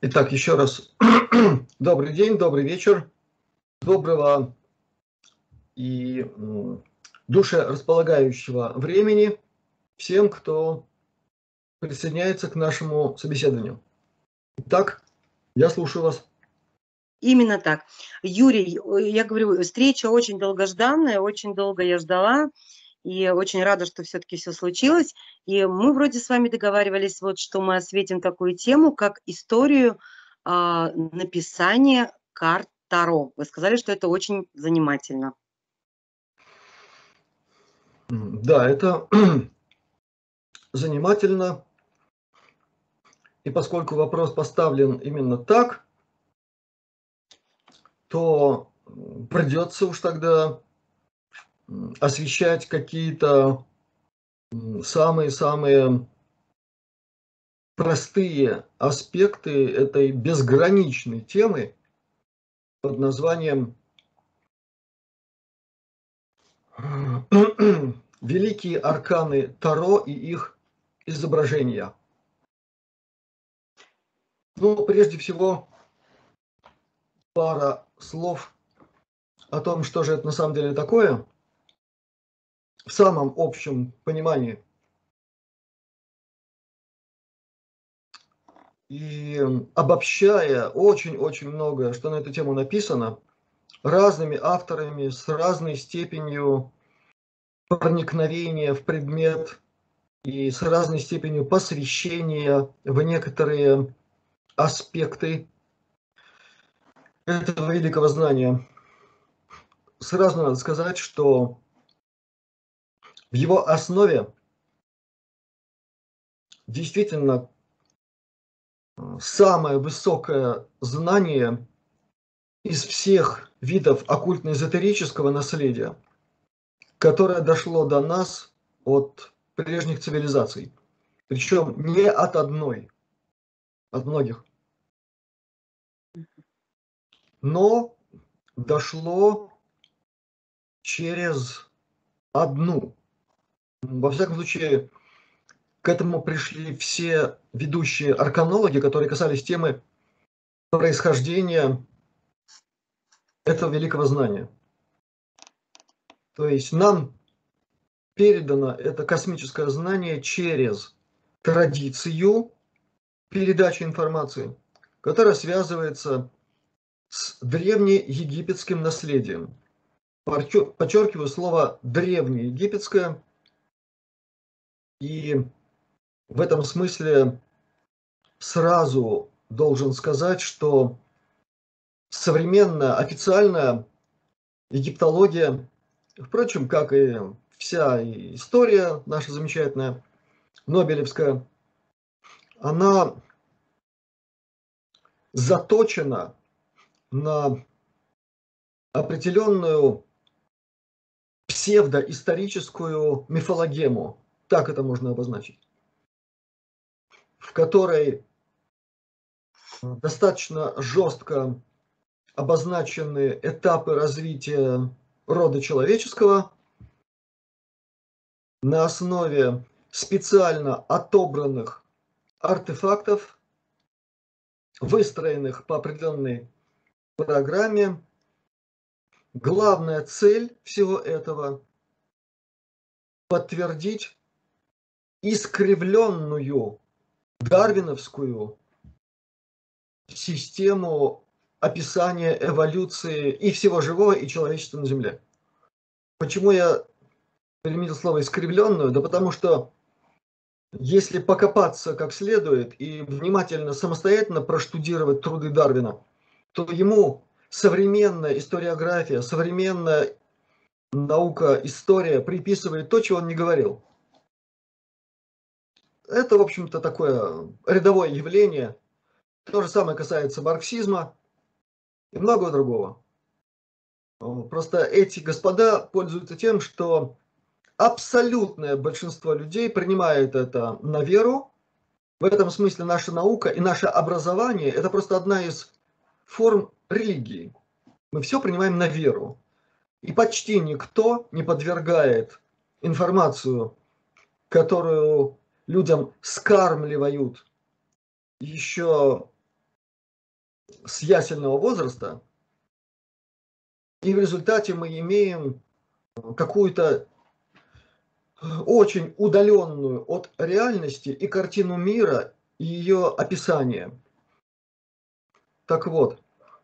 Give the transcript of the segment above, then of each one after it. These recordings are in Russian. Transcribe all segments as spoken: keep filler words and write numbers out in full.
Итак, еще раз добрый день, добрый вечер, доброго и душерасполагающего времени всем, кто присоединяется к нашему собеседованию. Итак, я слушаю вас. Именно так. Юрий, я говорю, встреча очень долгожданная, очень долго я ждала, и очень рада, что все-таки все случилось. И мы вроде с вами договаривались, вот, что мы осветим такую тему, как историю а, написания карт Таро. Вы сказали, что это очень занимательно. Да, это занимательно. И поскольку вопрос поставлен именно так, то придется уж тогда освещать какие-то самые-самые простые аспекты этой безграничной темы под названием «Великие арканы Таро и их изображения». Ну, прежде всего, пара слов о том, что же это на самом деле такое, в самом общем понимании. И обобщая очень-очень многое, что на эту тему написано, разными авторами, с разной степенью проникновения в предмет и с разной степенью посвящения в некоторые аспекты этого великого знания. Сразу надо сказать, что в его основе действительно самое высокое знание из всех видов оккультно-эзотерического наследия, которое дошло до нас от прежних цивилизаций. Причем не от одной, от многих. Но дошло через одну. Во всяком случае, к этому пришли все ведущие арканологи, которые касались темы происхождения этого великого знания. То есть нам передано это космическое знание через традицию передачи информации, которая связывается с древнеегипетским наследием. Подчеркиваю слово древнеегипетское, и в этом смысле сразу должен сказать, что современная официальная египтология, впрочем, как и вся история наша замечательная, нобелевская, она заточена на определенную псевдоисторическую мифологему, так это можно обозначить, в которой достаточно жестко обозначены этапы развития рода человеческого на основе специально отобранных артефактов, выстроенных по определенной программе. Главная цель всего этого – подтвердить искривленную дарвиновскую систему описания эволюции и всего живого, и человечества на Земле. Почему я применил слово «искривленную»? Да потому что если покопаться как следует и внимательно самостоятельно проштудировать труды Дарвина, то ему современная историография, современная наука, история приписывает то, чего он не говорил. Это, в общем-то, такое рядовое явление. То же самое касается марксизма и многого другого. Просто эти господа пользуются тем, что абсолютное большинство людей принимает это на веру. В этом смысле наша наука и наше образование – это просто одна из форм религии. Мы все принимаем на веру. И почти никто не подвергает информацию, которую людям скармливают еще с ясельного возраста, и в результате мы имеем какую-то очень удаленную от реальности и картину мира, и ее описание. Так вот,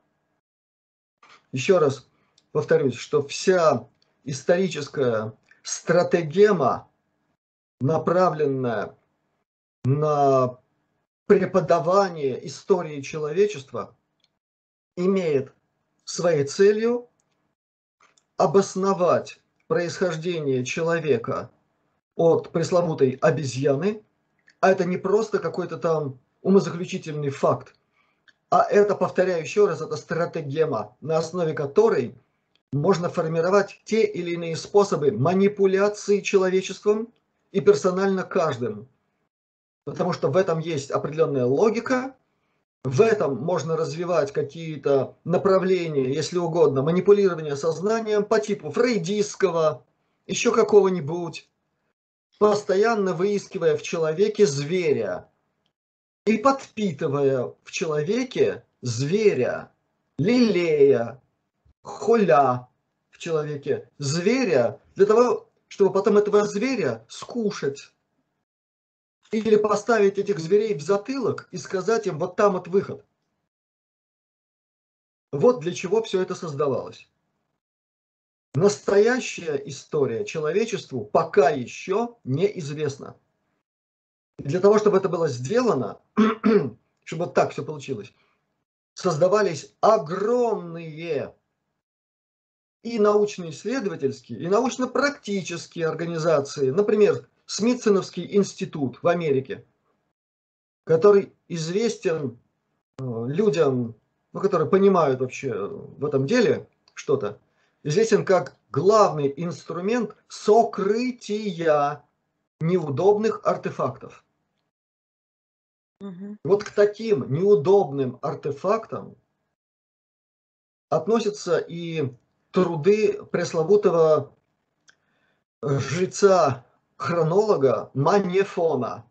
еще раз повторюсь, что вся историческая стратегема, направленная на преподавание истории человечества, имеет своей целью обосновать происхождение человека от пресловутой обезьяны, а это не просто какой-то там умозаключительный факт, а это, повторяю еще раз, это стратегема, на основе которой можно формировать те или иные способы манипуляции человечеством и персонально каждым. Потому что в этом есть определенная логика, в этом можно развивать какие-то направления, если угодно, манипулирования сознанием по типу фрейдистского, еще какого-нибудь, постоянно выискивая в человеке зверя и подпитывая в человеке зверя, лелея, холя в человеке зверя, для того, чтобы потом этого зверя скушать. Или поставить этих зверей в затылок и сказать им, вот там вот выход. Вот для чего все это создавалось. Настоящая история человечеству пока еще неизвестна. И для того, чтобы это было сделано, чтобы вот так все получилось, создавались огромные и научно-исследовательские, и научно-практические организации. Например, Смитсоновский институт в Америке, который известен людям, ну, которые понимают вообще в этом деле что-то, известен как главный инструмент сокрытия неудобных артефактов. Мгм. Вот к таким неудобным артефактам относятся и труды пресловутого жреца-хронолога Манефона,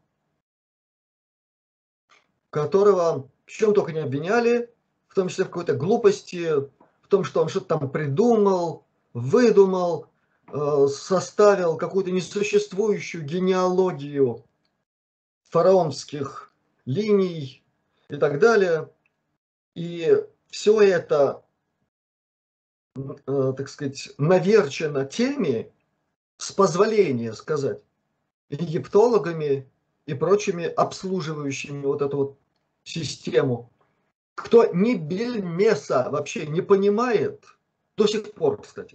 которого в чем только не обвиняли, в том числе в какой-то глупости, в том, что он что-то там придумал, выдумал, э, составил какую-то несуществующую генеалогию фараонских линий и так далее. И все это, э, так сказать, наверчено теми, с позволения сказать, египтологами и прочими обслуживающими вот эту вот систему, кто ни бельмеса вообще не понимает, до сих пор, кстати,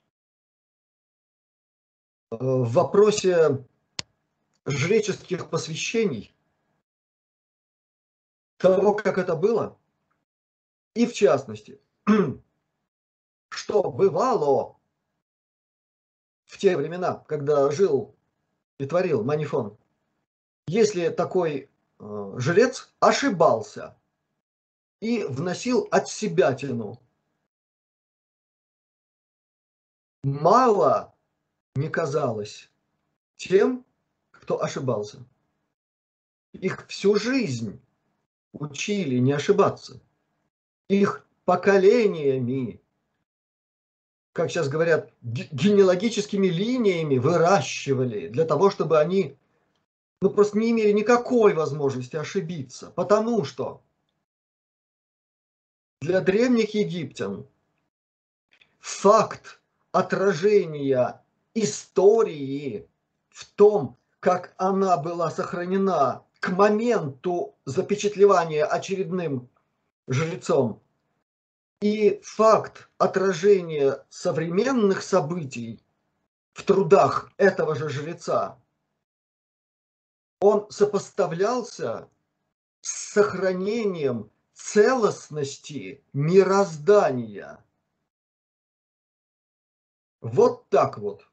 в вопросе жреческих посвящений, того, как это было, и в частности, что бывало в те времена, когда жил и творил Манефон, если такой э, жрец ошибался и вносил отсебятину, мало не казалось тем, кто ошибался. Их всю жизнь учили не ошибаться. Их поколениями, как сейчас говорят, генеалогическими линиями выращивали для того, чтобы они ну, просто не имели никакой возможности ошибиться. Потому что для древних египтян факт отражения истории в том, как она была сохранена к моменту запечатлевания очередным жрецом, и факт отражения современных событий в трудах этого же жреца, он сопоставлялся с сохранением целостности мироздания. Вот так вот.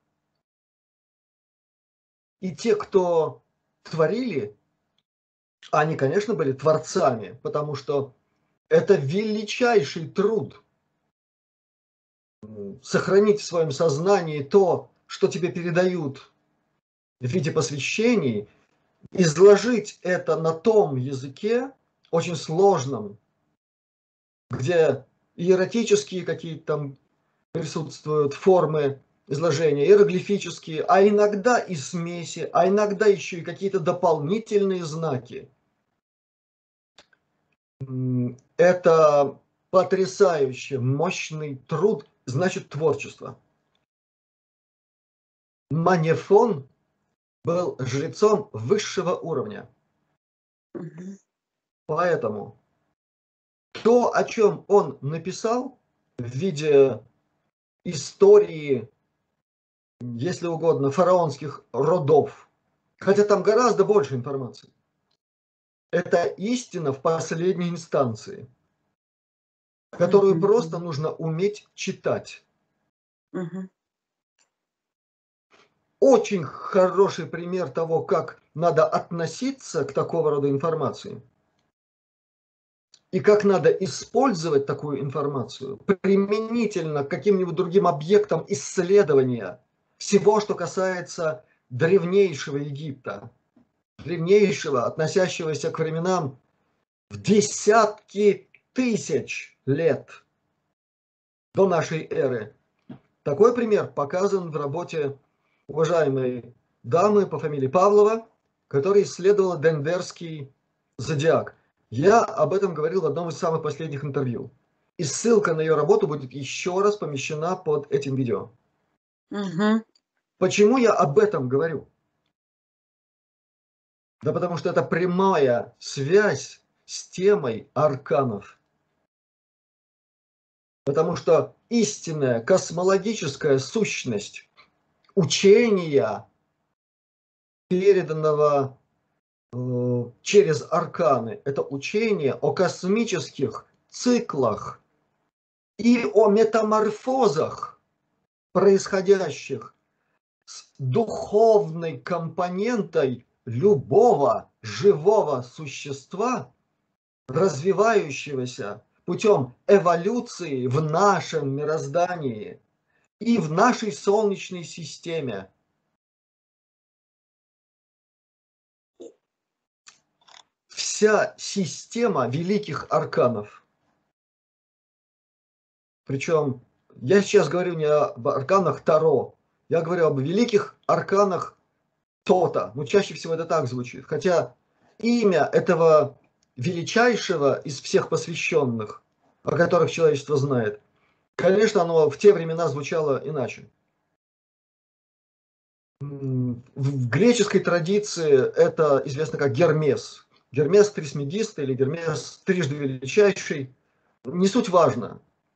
И те, кто творили, они, конечно, были творцами, потому что это величайший труд сохранить в своем сознании то, что тебе передают в виде посвящений, изложить это на том языке, очень сложном, где иеротические какие-то там присутствуют формы изложения, иероглифические, а иногда и смеси, а иногда еще и какие-то дополнительные знаки. Это потрясающе мощный труд, значит, творчество. Манефон был жрецом высшего уровня. Мгм. Поэтому то, о чем он написал в виде истории, если угодно, фараонских родов, хотя там гораздо больше информации, это истина в последней инстанции, которую Мгм. просто нужно уметь читать. Мгм. Очень хороший пример того, как надо относиться к такого рода информации и как надо использовать такую информацию применительно к каким-нибудь другим объектам исследования всего, что касается древнейшего Египта, древнейшего, относящегося к временам в десятки тысяч лет до нашей эры. Такой пример показан в работе уважаемой дамы по фамилии Павлова, которая исследовала Денверский зодиак. Я об этом говорил в одном из самых последних интервью. И ссылка на ее работу будет еще раз помещена под этим видео. Мгм. Почему я об этом говорю? Да потому что это прямая связь с темой арканов. Потому что истинная космологическая сущность учения, переданного э, через арканы, это учение о космических циклах и о метаморфозах, происходящих с духовной компонентой любого живого существа, развивающегося путем эволюции в нашем мироздании и в нашей Солнечной системе. Вся система великих арканов. Причем я сейчас говорю не об арканах Таро, я говорю об великих арканах Тота. Ну, чаще всего это так звучит. Хотя имя этого величайшего из всех посвященных, о которых человечество знает, конечно, оно в те времена звучало иначе. В греческой традиции это известно как Гермес. Гермес Трисмегист или Гермес трижды величайший. Не суть важно.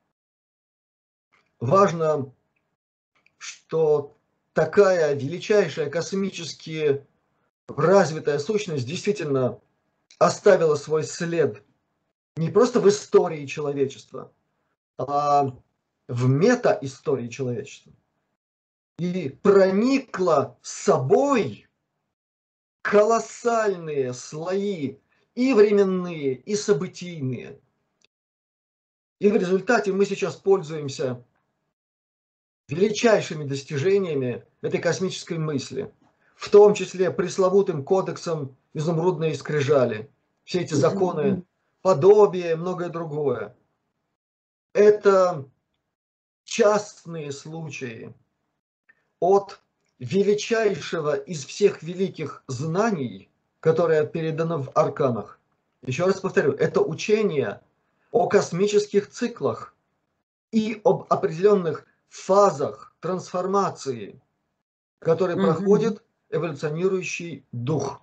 Важно, что такая величайшая космически развитая сущность действительно оставила свой след не просто в истории человечества, а в мета-истории человечества. И проникла с собой колоссальные слои и временные, и событийные. И в результате мы сейчас пользуемся величайшими достижениями этой космической мысли, в том числе пресловутым кодексом изумрудной скрижали, все эти законы, подобие и многое другое. Это частные случаи от величайшего из всех великих знаний, которое передано в арканах. Еще раз повторю, это учение о космических циклах и об определенных фазах трансформации, которые Мгм. проходит эволюционирующий дух.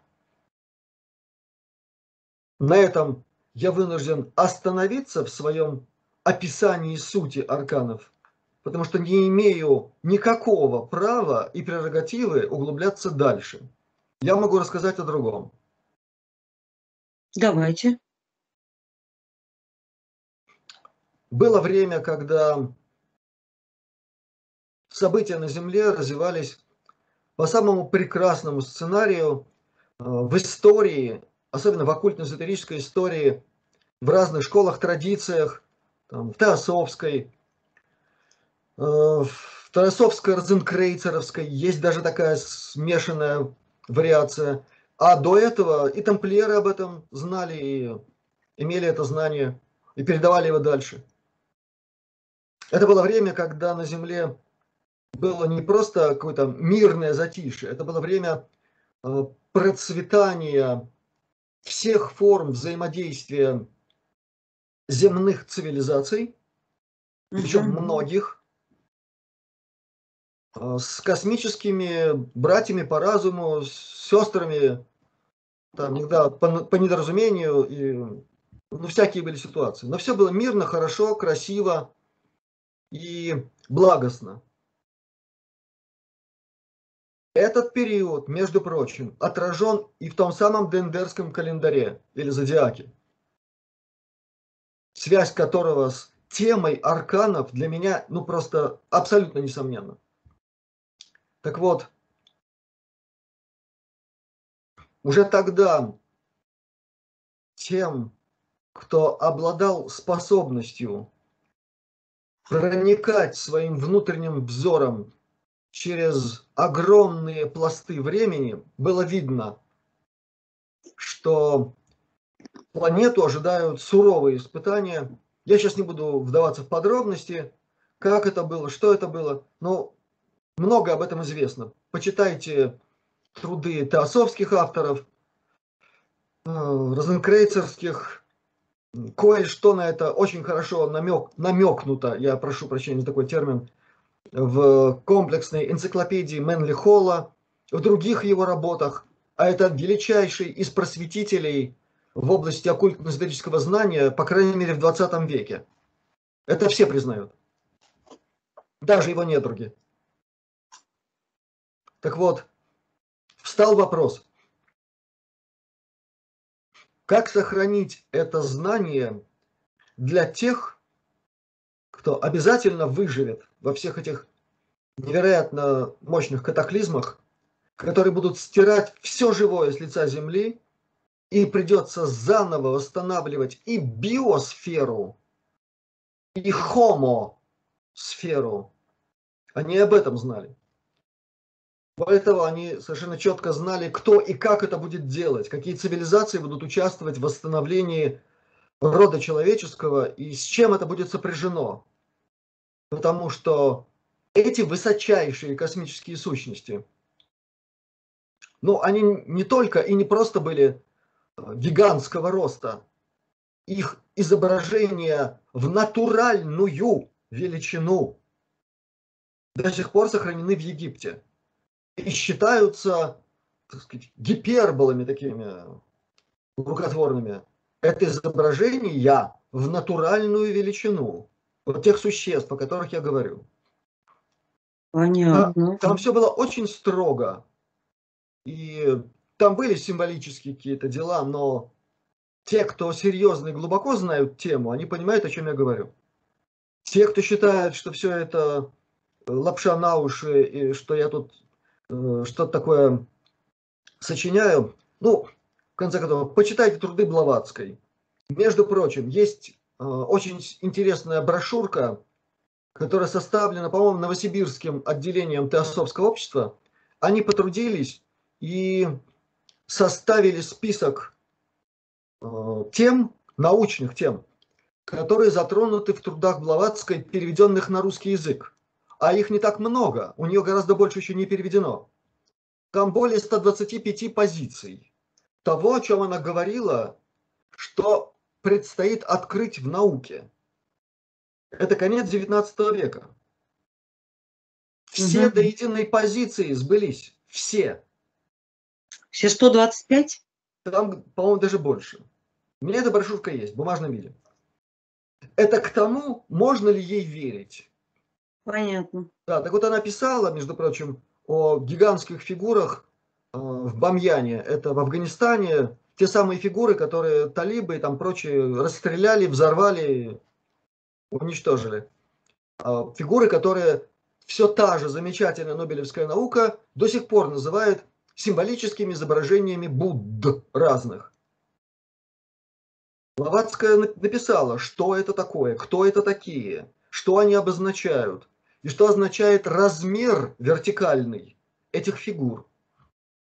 На этом я вынужден остановиться в своем описании сути арканов, потому что не имею никакого права и прерогативы углубляться дальше. Я могу рассказать о другом. Давайте. Было время, когда события на Земле развивались по самому прекрасному сценарию э, в истории, особенно в оккультно-эзотерической истории, в разных школах, традициях, там, в теософской, э, в теософско-розенкрейцеровской, есть даже такая смешанная вариация. А до этого и тамплиеры об этом знали, и имели это знание. и передавали его дальше. Это было время, когда на Земле было не просто какое-то мирное затишье, это было время процветания всех форм взаимодействия земных цивилизаций, причем Мгм. многих, с космическими братьями по разуму, с сестрами, там, иногда по, по недоразумению, и, ну, всякие были ситуации. Но все было мирно, хорошо, красиво и благостно. Этот период, между прочим, отражен и в том самом Дендерском календаре или зодиаке, связь которого с темой арканов для меня, ну, просто абсолютно несомненна. Так вот, уже тогда тем, кто обладал способностью проникать своим внутренним взором через огромные пласты времени, было видно, что планету ожидают суровые испытания. Я сейчас не буду вдаваться в подробности, как это было, что это было, но много об этом известно. Почитайте труды теософских авторов, розенкрейцерских. Кое-что на это очень хорошо намек, намекнуто, я прошу прощения за такой термин, в комплексной энциклопедии Мэнли Холла, в других его работах. А это величайший из просветителей в области оккультно-эзотерического знания, по крайней мере, в двадцатом веке. Это все признают. Даже его недруги. Так вот, встал вопрос, как сохранить это знание для тех, кто обязательно выживет во всех этих невероятно мощных катаклизмах, которые будут стирать все живое с лица Земли, и придется заново восстанавливать и биосферу, и хомосферу. Они об этом знали. Более того, они совершенно четко знали, кто и как это будет делать, какие цивилизации будут участвовать в восстановлении рода человеческого и с чем это будет сопряжено. Потому что эти высочайшие космические сущности, ну, они не только и не просто были гигантского роста, их изображения в натуральную величину до сих пор сохранены в Египте и считаются, так сказать, гиперболами такими рукотворными. Это изображение в натуральную величину вот тех существ, о которых я говорю. Понятно. Там все было очень строго. И там были символические какие-то дела, но те, кто серьезно и глубоко знают тему, они понимают, о чем я говорю. Те, кто считает, что все это лапша на уши, и что я тут э, что-то такое сочиняю, ну, в конце концов, почитайте труды Блаватской. Между прочим, есть э, очень интересная брошюрка, которая составлена, по-моему, Новосибирским отделением Теософского общества. Они потрудились и составили список э, тем, научных тем, которые затронуты в трудах Блаватской, переведенных на русский язык. А их не так много, у нее гораздо больше еще не переведено. Там более ста двадцати пяти позиций того, о чем она говорила, что предстоит открыть в науке. Это конец девятнадцатого века. Все Угу. до единой позиции сбылись. Все. Все сто двадцать пять? Там, по-моему, даже больше. У меня эта брошюрка есть в бумажном виде. Это к тому, можно ли ей верить. Понятно. Да, так вот она писала, между прочим, о гигантских фигурах э, в Бамьяне, это в Афганистане, те самые фигуры, которые талибы и там прочие расстреляли, взорвали, уничтожили. Э, фигуры, которые все та же замечательная нобелевская наука до сих пор называет символическими изображениями Будд разных. Блаватская написала, что это такое, кто это такие, что они обозначают, и что означает размер вертикальный этих фигур.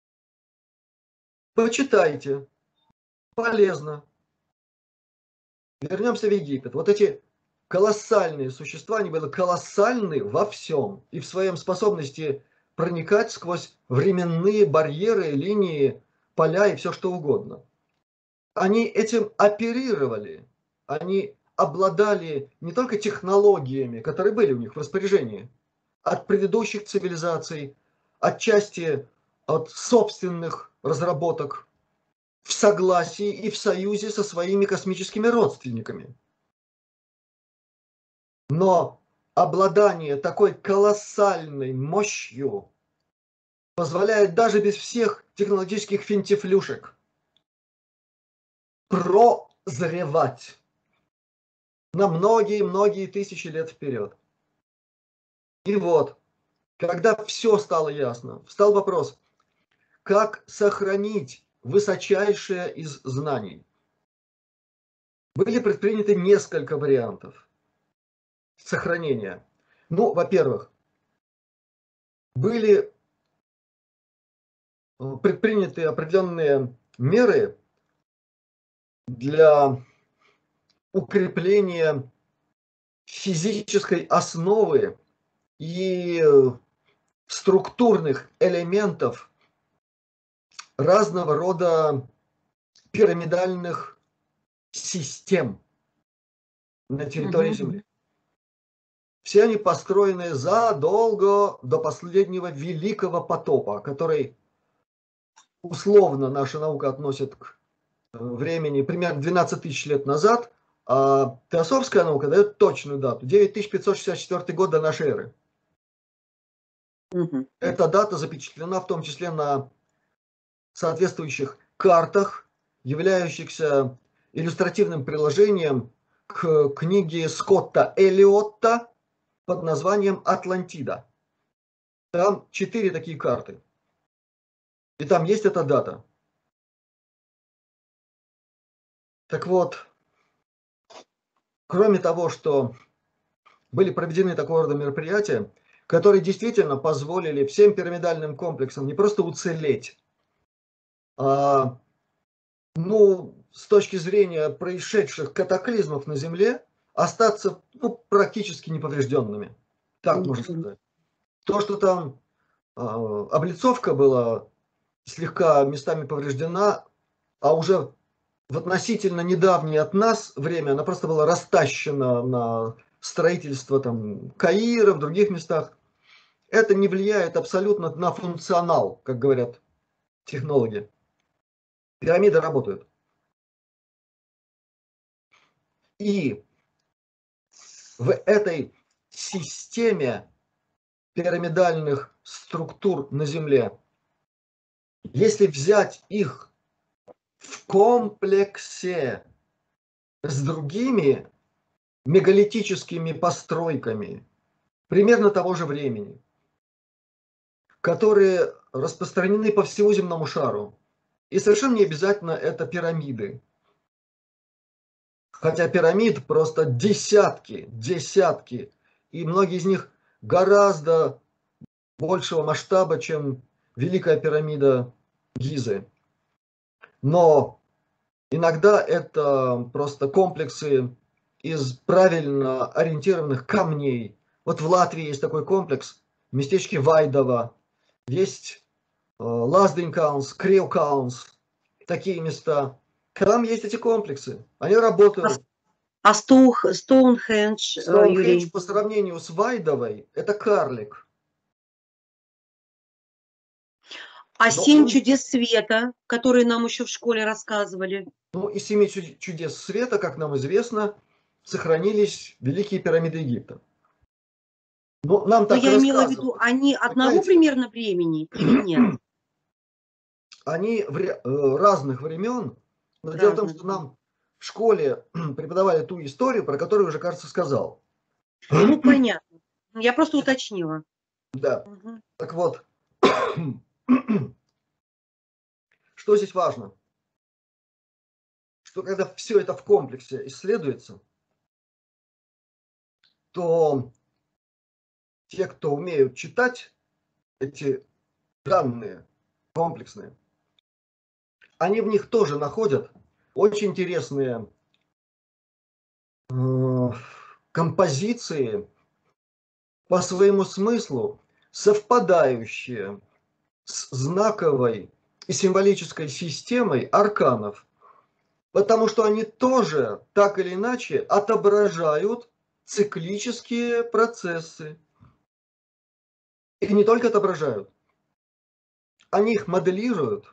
Почитайте, полезно. Вернемся в Египет. Вот эти колоссальные существа, они были колоссальны во всем. И в своем способности проникать сквозь временные барьеры, линии, поля и все что угодно. Они этим оперировали. Они обладали не только технологиями, которые были у них в распоряжении, от предыдущих цивилизаций, отчасти от собственных разработок, в согласии и в союзе со своими космическими родственниками. Но обладание такой колоссальной мощью позволяет даже без всех технологических финтифлюшек прозревать на многие-многие тысячи лет вперед. И вот, когда все стало ясно, встал вопрос, как сохранить высочайшее из знаний. Были предприняты несколько вариантов сохранения. Ну, во-первых, были предприняты определенные меры для укрепления физической основы и структурных элементов разного рода пирамидальных систем на территории Земли. Все они построены задолго до последнего великого потопа, который условно наша наука относит к времени примерно двенадцать тысяч лет назад, а теософская наука дает точную дату – девять тысяч пятьсот шестьдесят четвёртый год до нашей эры. Угу. Эта дата запечатлена в том числе на соответствующих картах, являющихся иллюстративным приложением к книге Скотта Эллиотта под названием «Атлантида». Там четыре такие карты. И там есть эта дата. Так вот, кроме того, что были проведены такого рода мероприятия, которые действительно позволили всем пирамидальным комплексам не просто уцелеть, а, ну, с точки зрения происшедших катаклизмов на Земле, остаться ну, практически неповрежденными. Так можно сказать. То, что там а, облицовка была слегка местами повреждена, а уже в относительно недавнее от нас время она просто была растащена на строительство там, Каира, в других местах. Это не влияет абсолютно на функционал, как говорят технологи. Пирамиды работают. И в этой системе пирамидальных структур на Земле, если взять их в комплексе с другими мегалитическими постройками примерно того же времени, которые распространены по всему земному шару, и совершенно не обязательно это пирамиды. Хотя пирамид просто десятки, десятки, и многие из них гораздо большего масштаба, чем Великая пирамида Гизы. Но иногда это просто комплексы из правильно ориентированных камней. Вот в Латвии есть такой комплекс, в местечке Вайдова. Есть Лазденкаунс, Криокаунс, такие места. Там есть эти комплексы, они работают. А Стоунхендж, Стоунхендж по сравнению с Вайдовой – это карлик. А Но семь он... чудес света, которые нам еще в школе рассказывали? Ну, из семи чудес света, как нам известно, сохранились великие пирамиды Египта. Но нам так я имела в виду, они одного Понимаете? примерно времени или нет? Они в разных времен, но да, дело в том, что нам в школе преподавали ту историю, про которую уже, кажется, сказал. Ну, понятно. Я просто уточнила. Да. Угу. Так вот, что здесь важно? Что когда все это в комплексе исследуется, то те, кто умеют читать эти данные комплексные, они в них тоже находят очень интересные композиции по своему смыслу совпадающие с знаковой и символической системой арканов, потому что они тоже так или иначе отображают циклические процессы. И не только отображают, они их моделируют,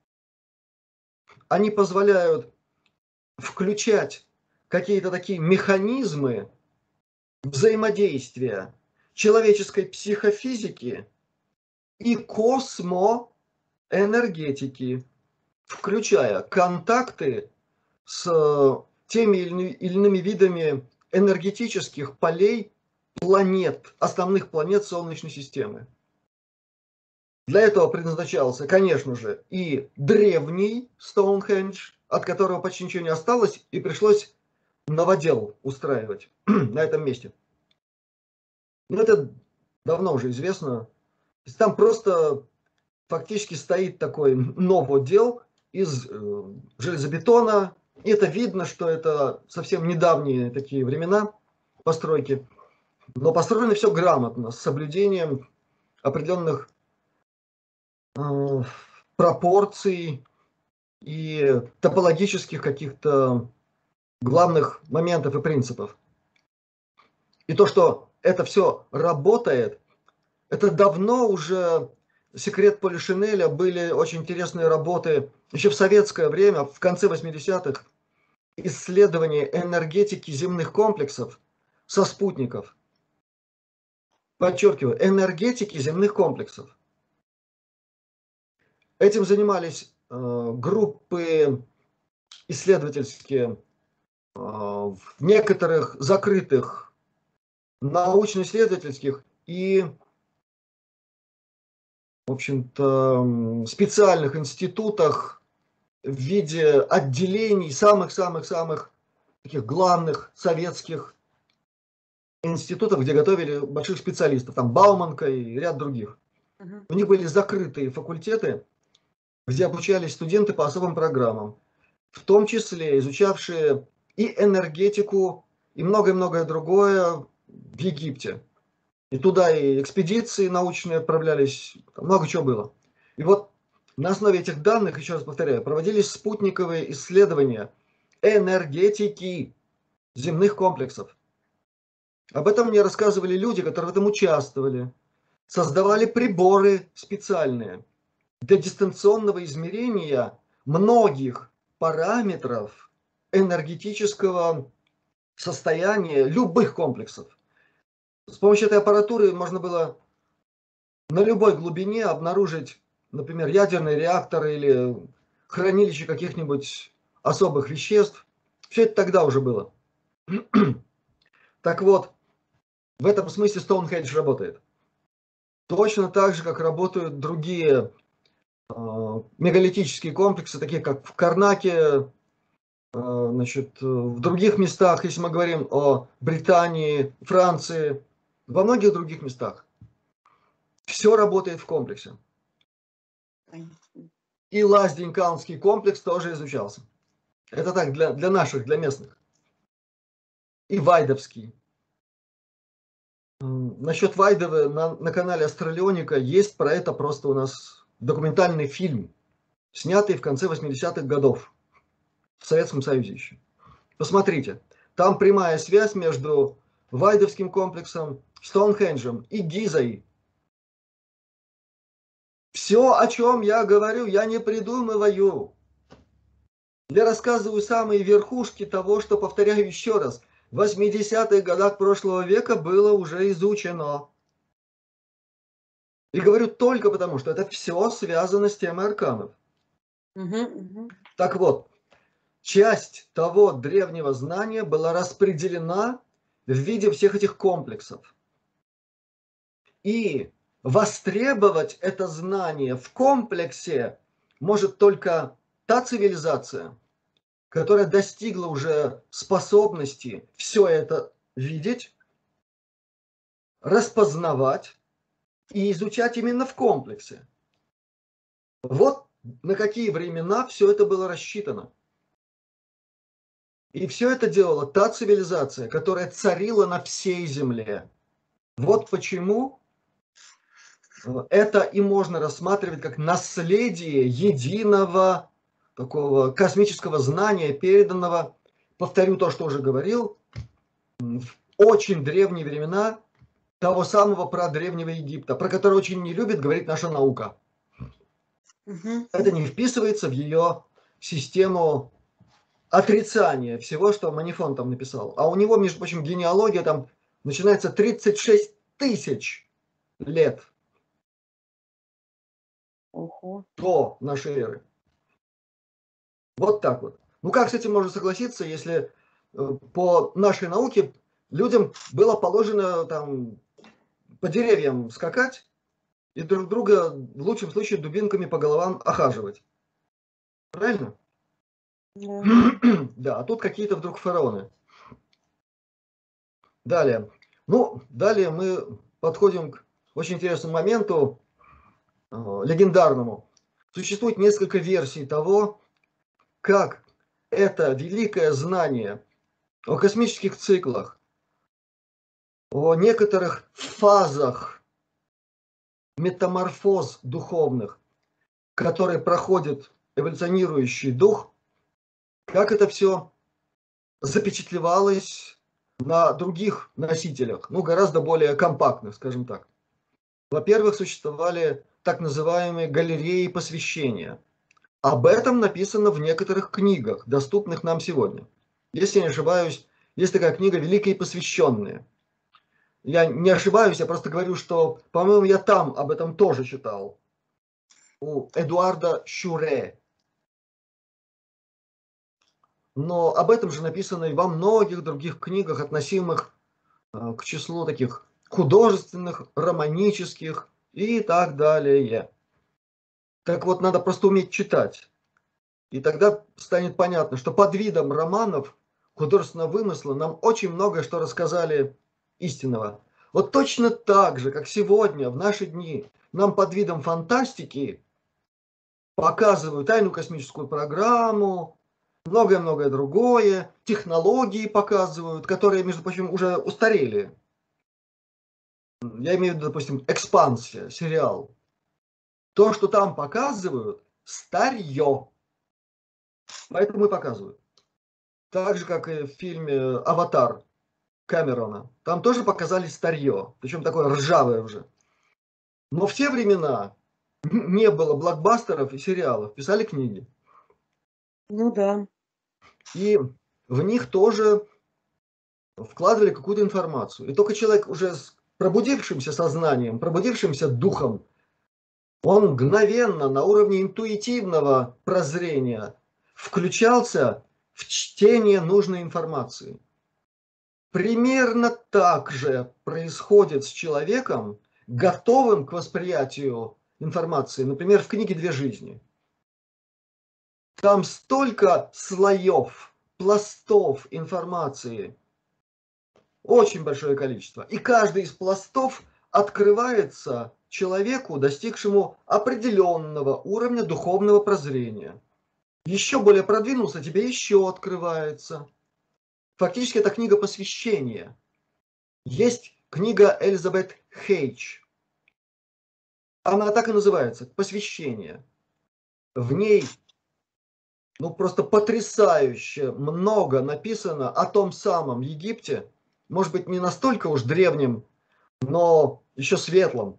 они позволяют включать какие-то такие механизмы взаимодействия человеческой психофизики и космоэнергетики, включая контакты с теми или иными видами энергетических полей планет, основных планет Солнечной системы. Для этого предназначался, конечно же, и древний Стоунхендж, от которого почти ничего не осталось, и пришлось новодел устраивать на этом месте. Но это давно уже известно. Там просто фактически стоит такой новодел из э, железобетона. И это видно, что это совсем недавние такие времена постройки. Но построено все грамотно, с соблюдением определенных э, пропорций и топологических каких-то главных моментов и принципов. И то, что это все работает, это давно уже секрет Полишинеля, были очень интересные работы еще в советское время, в конце восьмидесятых, исследования энергетики земных комплексов со спутников. Подчеркиваю, энергетики земных комплексов. Этим занимались э, группы исследовательские э, в некоторых закрытых научно-исследовательских и, в общем-то, специальных институтах в виде отделений самых-самых-самых таких главных советских институтов, где готовили больших специалистов, там Бауманка и ряд других. Uh-huh. У них были закрытые факультеты, где обучались студенты по особым программам, в том числе изучавшие и энергетику, и многое-многое другое в Египте. И туда и экспедиции научные отправлялись, много чего было. И вот на основе этих данных, еще раз повторяю, проводились спутниковые исследования энергетики земных комплексов. Об этом мне рассказывали люди, которые в этом участвовали. Создавали приборы специальные для дистанционного измерения многих параметров энергетического состояния любых комплексов. С помощью этой аппаратуры можно было на любой глубине обнаружить, например, ядерные реакторы или хранилище каких-нибудь особых веществ. Все это тогда уже было. Так вот, в этом смысле Стоунхендж работает. Точно так же, как работают другие э, мегалитические комплексы, такие как в Карнаке, э, значит, в других местах, если мы говорим о Британии, Франции, во многих других местах. Все работает в комплексе. И Лазденькаунский комплекс тоже изучался. Это так, для, для наших, для местных. И Вайдовский. Насчет Вайдова на, на канале Астралионика есть про это просто у нас документальный фильм, снятый в конце восьмидесятых годов в Советском Союзе еще. Посмотрите, там прямая связь между Вайдовским комплексом, Стоунхенджем и Гизой. Все, о чем я говорю, я не придумываю. Я рассказываю самые верхушки того, что, повторяю еще раз, в восьмидесятых годах прошлого века было уже изучено. И говорю только потому, что это все связано с темой арканов. Угу, угу. Так вот, часть того древнего знания была распределена в виде всех этих комплексов. И востребовать это знание в комплексе может только та цивилизация, которая достигла уже способности все это видеть, распознавать и изучать именно в комплексе. Вот на какие времена все это было рассчитано. И все это делала та цивилизация, которая царила на всей Земле. Вот почему это и можно рассматривать как наследие единого такого космического знания, переданного, повторю то, что уже говорил, в очень древние времена того самого прадревнего Египта, про который очень не любит говорить наша наука. Угу. Это не вписывается в ее систему отрицания всего, что Манифон там написал. А у него, между прочим, генеалогия там начинается тридцать шесть тысяч лет Ого. до нашей эры. Вот так вот. Ну как с этим можно согласиться, если э, по нашей науке людям было положено там по деревьям скакать и друг друга в лучшем случае дубинками по головам охаживать. Правильно? Да. Да, а тут какие-то вдруг фараоны. Далее. Ну, далее мы подходим к очень интересному моменту, э, легендарному. Существует несколько версий того, как это великое знание о космических циклах, о некоторых фазах метаморфоз духовных, которые проходит эволюционирующий дух, как это все запечатлевалось на других носителях, ну, гораздо более компактных, скажем так. Во-первых, существовали так называемые галереи посвящения. Об этом написано в некоторых книгах, доступных нам сегодня. Если я не ошибаюсь, есть такая книга «Великие посвященные». Я не ошибаюсь, я просто говорю, что, по-моему, я там об этом тоже читал. У Эдуарда Шюре. Но об этом же написано и во многих других книгах, относимых э, к числу таких художественных, романических и так далее. Так вот, надо просто уметь читать. И тогда станет понятно, что под видом романов художественного вымысла нам очень многое что рассказали истинного. Вот точно так же, как сегодня, в наши дни, нам под видом фантастики показывают тайную космическую программу, многое-многое другое, технологии показывают, которые, между прочим, уже устарели. Я имею в виду, допустим, «Экспансия», сериал. То, что там показывают, старье. Поэтому и показывают. Так же, как и в фильме «Аватар» Кэмерона. Там тоже показали старье, причем такое ржавое уже. Но в те времена не было блокбастеров и сериалов, писали книги. Ну да. И в них тоже вкладывали какую-то информацию. И только человек уже с пробудившимся сознанием, пробудившимся духом, он мгновенно на уровне интуитивного прозрения включался в чтение нужной информации. Примерно так же происходит с человеком, готовым к восприятию информации. Например, в книге «Две жизни». Там столько слоев, пластов информации, очень большое количество. И каждый из пластов открывается человеку, достигшему определенного уровня духовного прозрения. Еще более продвинулся, тебе еще открывается. Фактически это книга посвящения. Есть книга Элизабет Хейдж. Она так и называется «Посвящение». В ней ну, просто потрясающе много написано о том самом Египте, может быть, не настолько уж древнем, но еще светлом.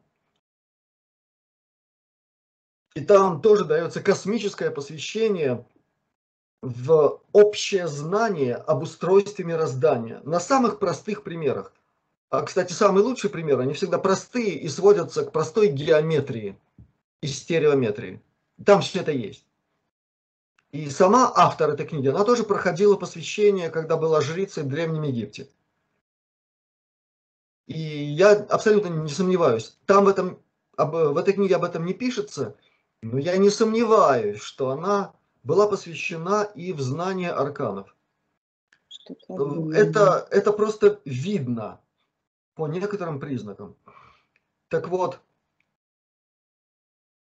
И там тоже дается космическое посвящение в общее знание об устройстве мироздания на самых простых примерах. А, кстати, самый лучший пример, они всегда простые и сводятся к простой геометрии и стереометрии. Там все это есть. И сама автор этой книги, она тоже проходила посвящение, когда была жрицей в Древнем Египте. И я абсолютно не сомневаюсь, там в, этом, об, в этой книге об этом не пишется, но я не сомневаюсь, что она была посвящена и в знание арканов. Это, это просто видно по некоторым признакам. Так вот,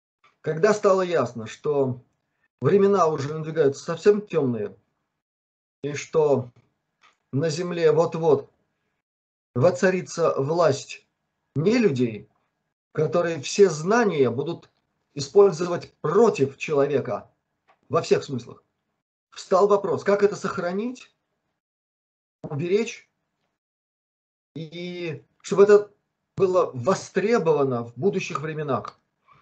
когда стало ясно, что времена уже надвигаются совсем темные, и что на земле вот-вот воцарится власть не людей, которые все знания будут использовать против человека во всех смыслах. Встал вопрос, как это сохранить, уберечь, и чтобы это было востребовано в будущих временах.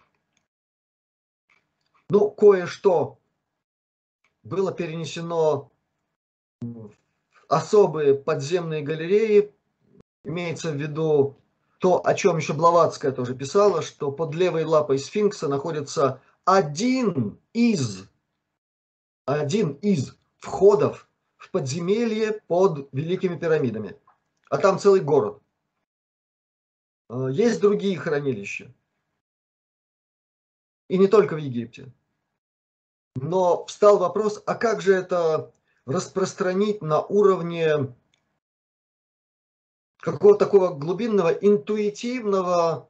Ну, кое-что было перенесено в особые подземные галереи. Имеется в виду то, о чем еще Блаватская тоже писала, что под левой лапой сфинкса находится один из, один из входов в подземелье под Великими пирамидами. А там целый город. Есть другие хранилища. И не только в Египте. Но встал вопрос, а как же это распространить на уровне какого-то такого глубинного, интуитивного,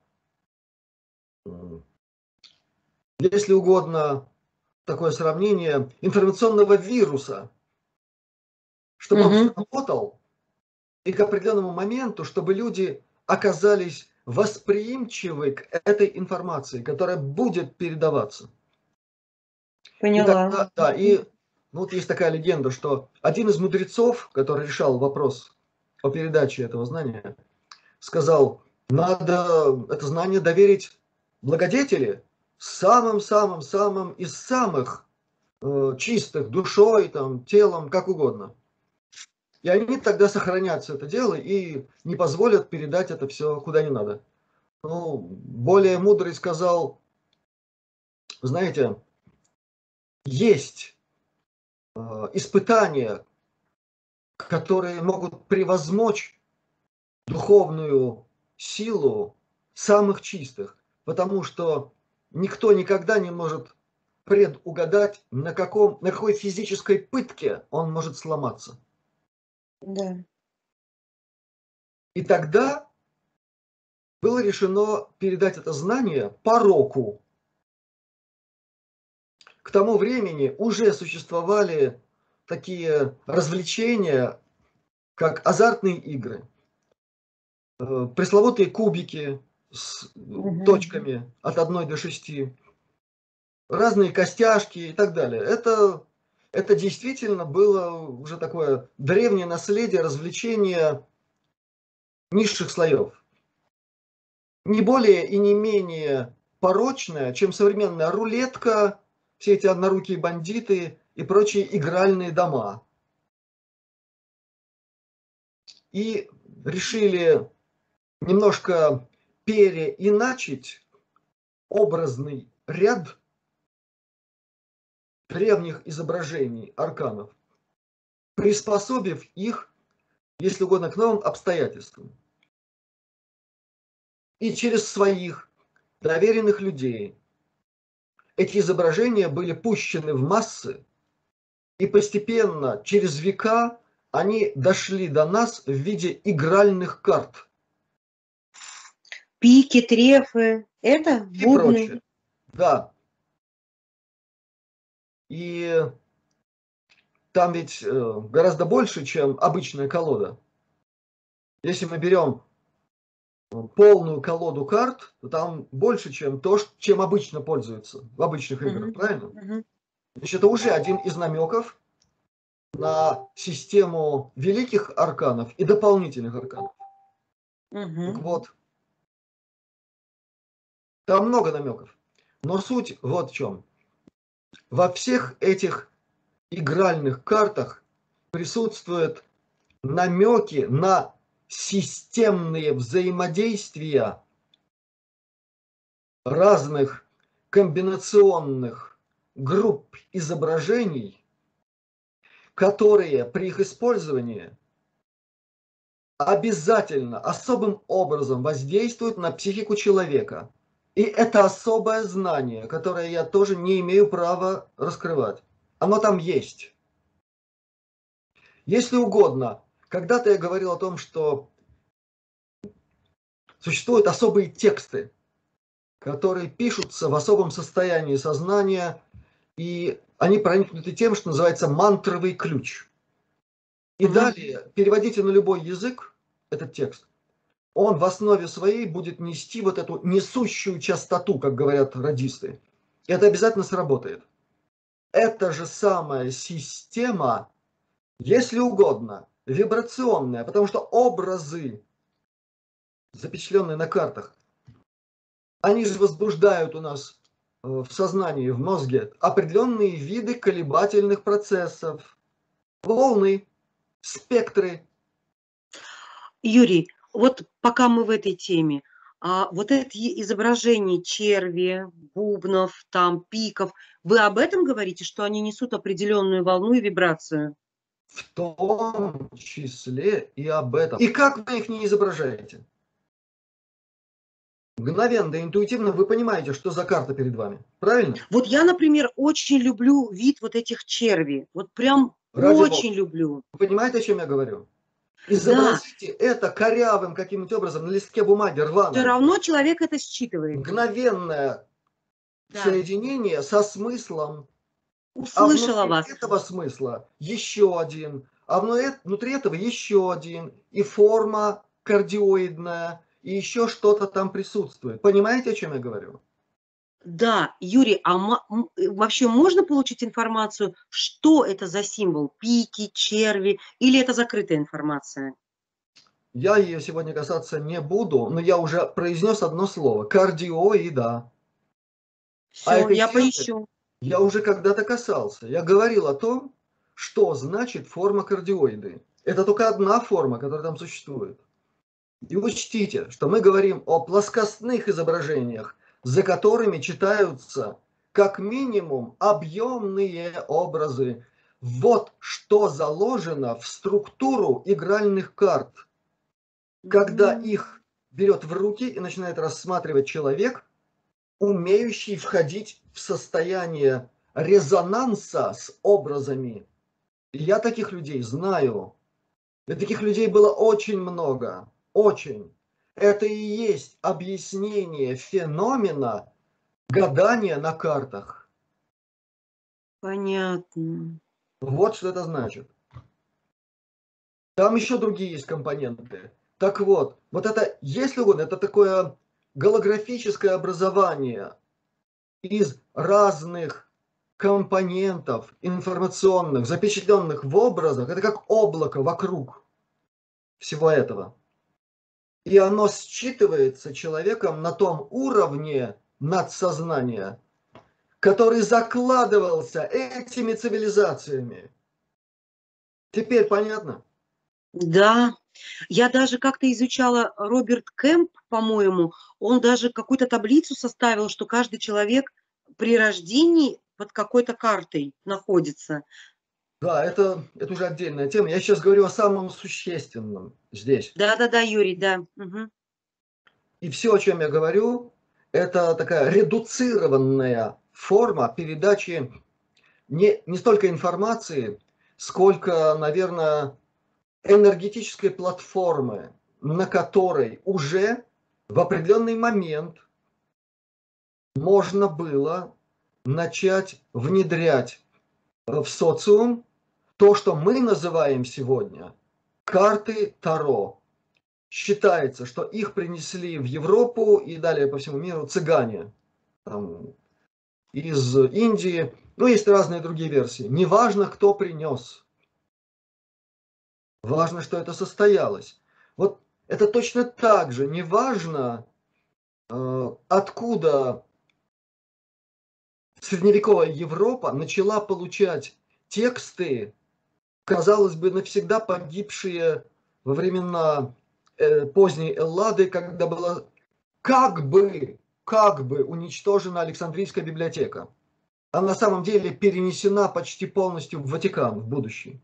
если угодно, такое сравнение, информационного вируса, чтобы он сработал, и к определенному моменту, чтобы люди оказались восприимчивы к этой информации, которая будет передаваться. Поняла. И тогда, да, и ну, вот есть такая легенда, что один из мудрецов, который решал вопрос о передаче этого знания, сказал, надо это знание доверить благодетели, самым-самым-самым из самых э, чистых, душой, там, телом, как угодно. И они тогда сохранят все это дело и не позволят передать это все куда не надо. Ну, более мудрый сказал, знаете, есть э, испытания, которые могут превозмочь духовную силу самых чистых, потому что никто никогда не может предугадать, на, каком, на какой физической пытке он может сломаться. Да. И тогда было решено передать это знание пороку. К тому времени уже существовали такие развлечения, как азартные игры, пресловутые кубики с угу. точками от одной до шести, разные костяшки и так далее. Это, это действительно было уже такое древнее наследие развлечения низших слоев. Не более и не менее порочное, чем современная рулетка, все эти однорукие бандиты и прочие игральные дома. И решили немножко переиначить образный ряд древних изображений арканов, приспособив их, если угодно, к новым обстоятельствам. И через своих доверенных людей эти изображения были пущены в массы, и постепенно, через века, они дошли до нас в виде игральных карт. Пики, трефы, это и бубны. Прочее. Да. И там ведь гораздо больше, чем обычная колода. Если мы берем полную колоду карт, то там больше, чем то, чем обычно пользуются в обычных играх, uh-huh. правильно? Uh-huh. Значит, это уже один из намеков на систему великих арканов и дополнительных арканов. Uh-huh. Так вот, там много намеков. Но суть вот в чем. Во всех этих игральных картах присутствуют намеки на системные взаимодействия разных комбинационных групп изображений, которые при их использовании обязательно особым образом воздействуют на психику человека. И это особое знание, которое я тоже не имею права раскрывать. Оно там есть. Если угодно, когда-то я говорил о том, что существуют особые тексты, которые пишутся в особом состоянии сознания, и они проникнуты тем, что называется мантровый ключ. И угу. далее переводите на любой язык этот текст. Он в основе своей будет нести вот эту несущую частоту, как говорят радисты. И это обязательно сработает. Это же самая система, если угодно, вибрационная, потому что образы, запечатленные на картах, они же возбуждают у нас в сознании, в мозге определенные виды колебательных процессов, волны, спектры. Юрий, вот пока мы в этой теме, а вот эти изображения черви, бубнов, там, пиков, вы об этом говорите, что они несут определенную волну и вибрацию? В том числе и об этом. И как вы их не изображаете? Мгновенно, интуитивно вы понимаете, что за карта перед вами. Правильно? Вот я, например, очень люблю вид вот этих червей. Вот прям Ради очень Бога. люблю. Вы понимаете, о чем я говорю? Изобразите да. это корявым каким-нибудь образом на листке бумаги рваном. Все равно человек это считывает. Мгновенное да. соединение со смыслом. Услышала а вас. Этого смысла еще один. А внутри этого еще один. И форма кардиоидная. И еще что-то там присутствует. Понимаете, о чем я говорю? Да, Юрий, а вообще можно получить информацию, что это за символ? Пики, черви, или это закрытая информация? Я ее сегодня касаться не буду, но я уже произнес одно слово. Кардиоида. Все, а я поищу. Я уже когда-то касался. Я говорил о том, что значит форма кардиоиды. Это только одна форма, которая там существует. И учтите, что мы говорим о плоскостных изображениях, за которыми читаются как минимум объемные образы. Вот что заложено в структуру игральных карт. Когда их берет в руки и начинает рассматривать человек, умеющий входить в состояние резонанса с образами. И я таких людей знаю. И таких людей было очень много. Очень. Это и есть объяснение феномена гадания на картах. Понятно. Вот что это значит. Там еще другие есть компоненты. Так вот, вот это, если угодно, это такое голографическое образование из разных компонентов информационных, запечатленных в образах. Это как облако вокруг всего этого. И оно считывается человеком на том уровне надсознания, который закладывался этими цивилизациями. Теперь понятно? Да. Я даже как-то изучала Роберт Кэмп, по-моему, он даже какую-то таблицу составил, что каждый человек при рождении под какой-то картой находится. Да, это, это уже отдельная тема. Я сейчас говорю о самом существенном здесь. Да-да-да, Юрий, да. Угу. И все, о чем я говорю, это такая редуцированная форма передачи не, не столько информации, сколько, наверное, энергетической платформы, на которой уже в определенный момент можно было начать внедрять в социум то, что мы называем сегодня карты Таро. Считается, что их принесли в Европу и далее по всему миру цыгане там, из Индии. Ну, есть разные другие версии. Неважно, кто принес. Важно, что это состоялось. Вот это точно так же. Неважно, э, откуда средневековая Европа начала получать тексты, казалось бы, навсегда погибшие во времена э, поздней Эллады, когда была как бы, как бы уничтожена Александрийская библиотека. А на самом деле перенесена почти полностью в Ватикан в будущее.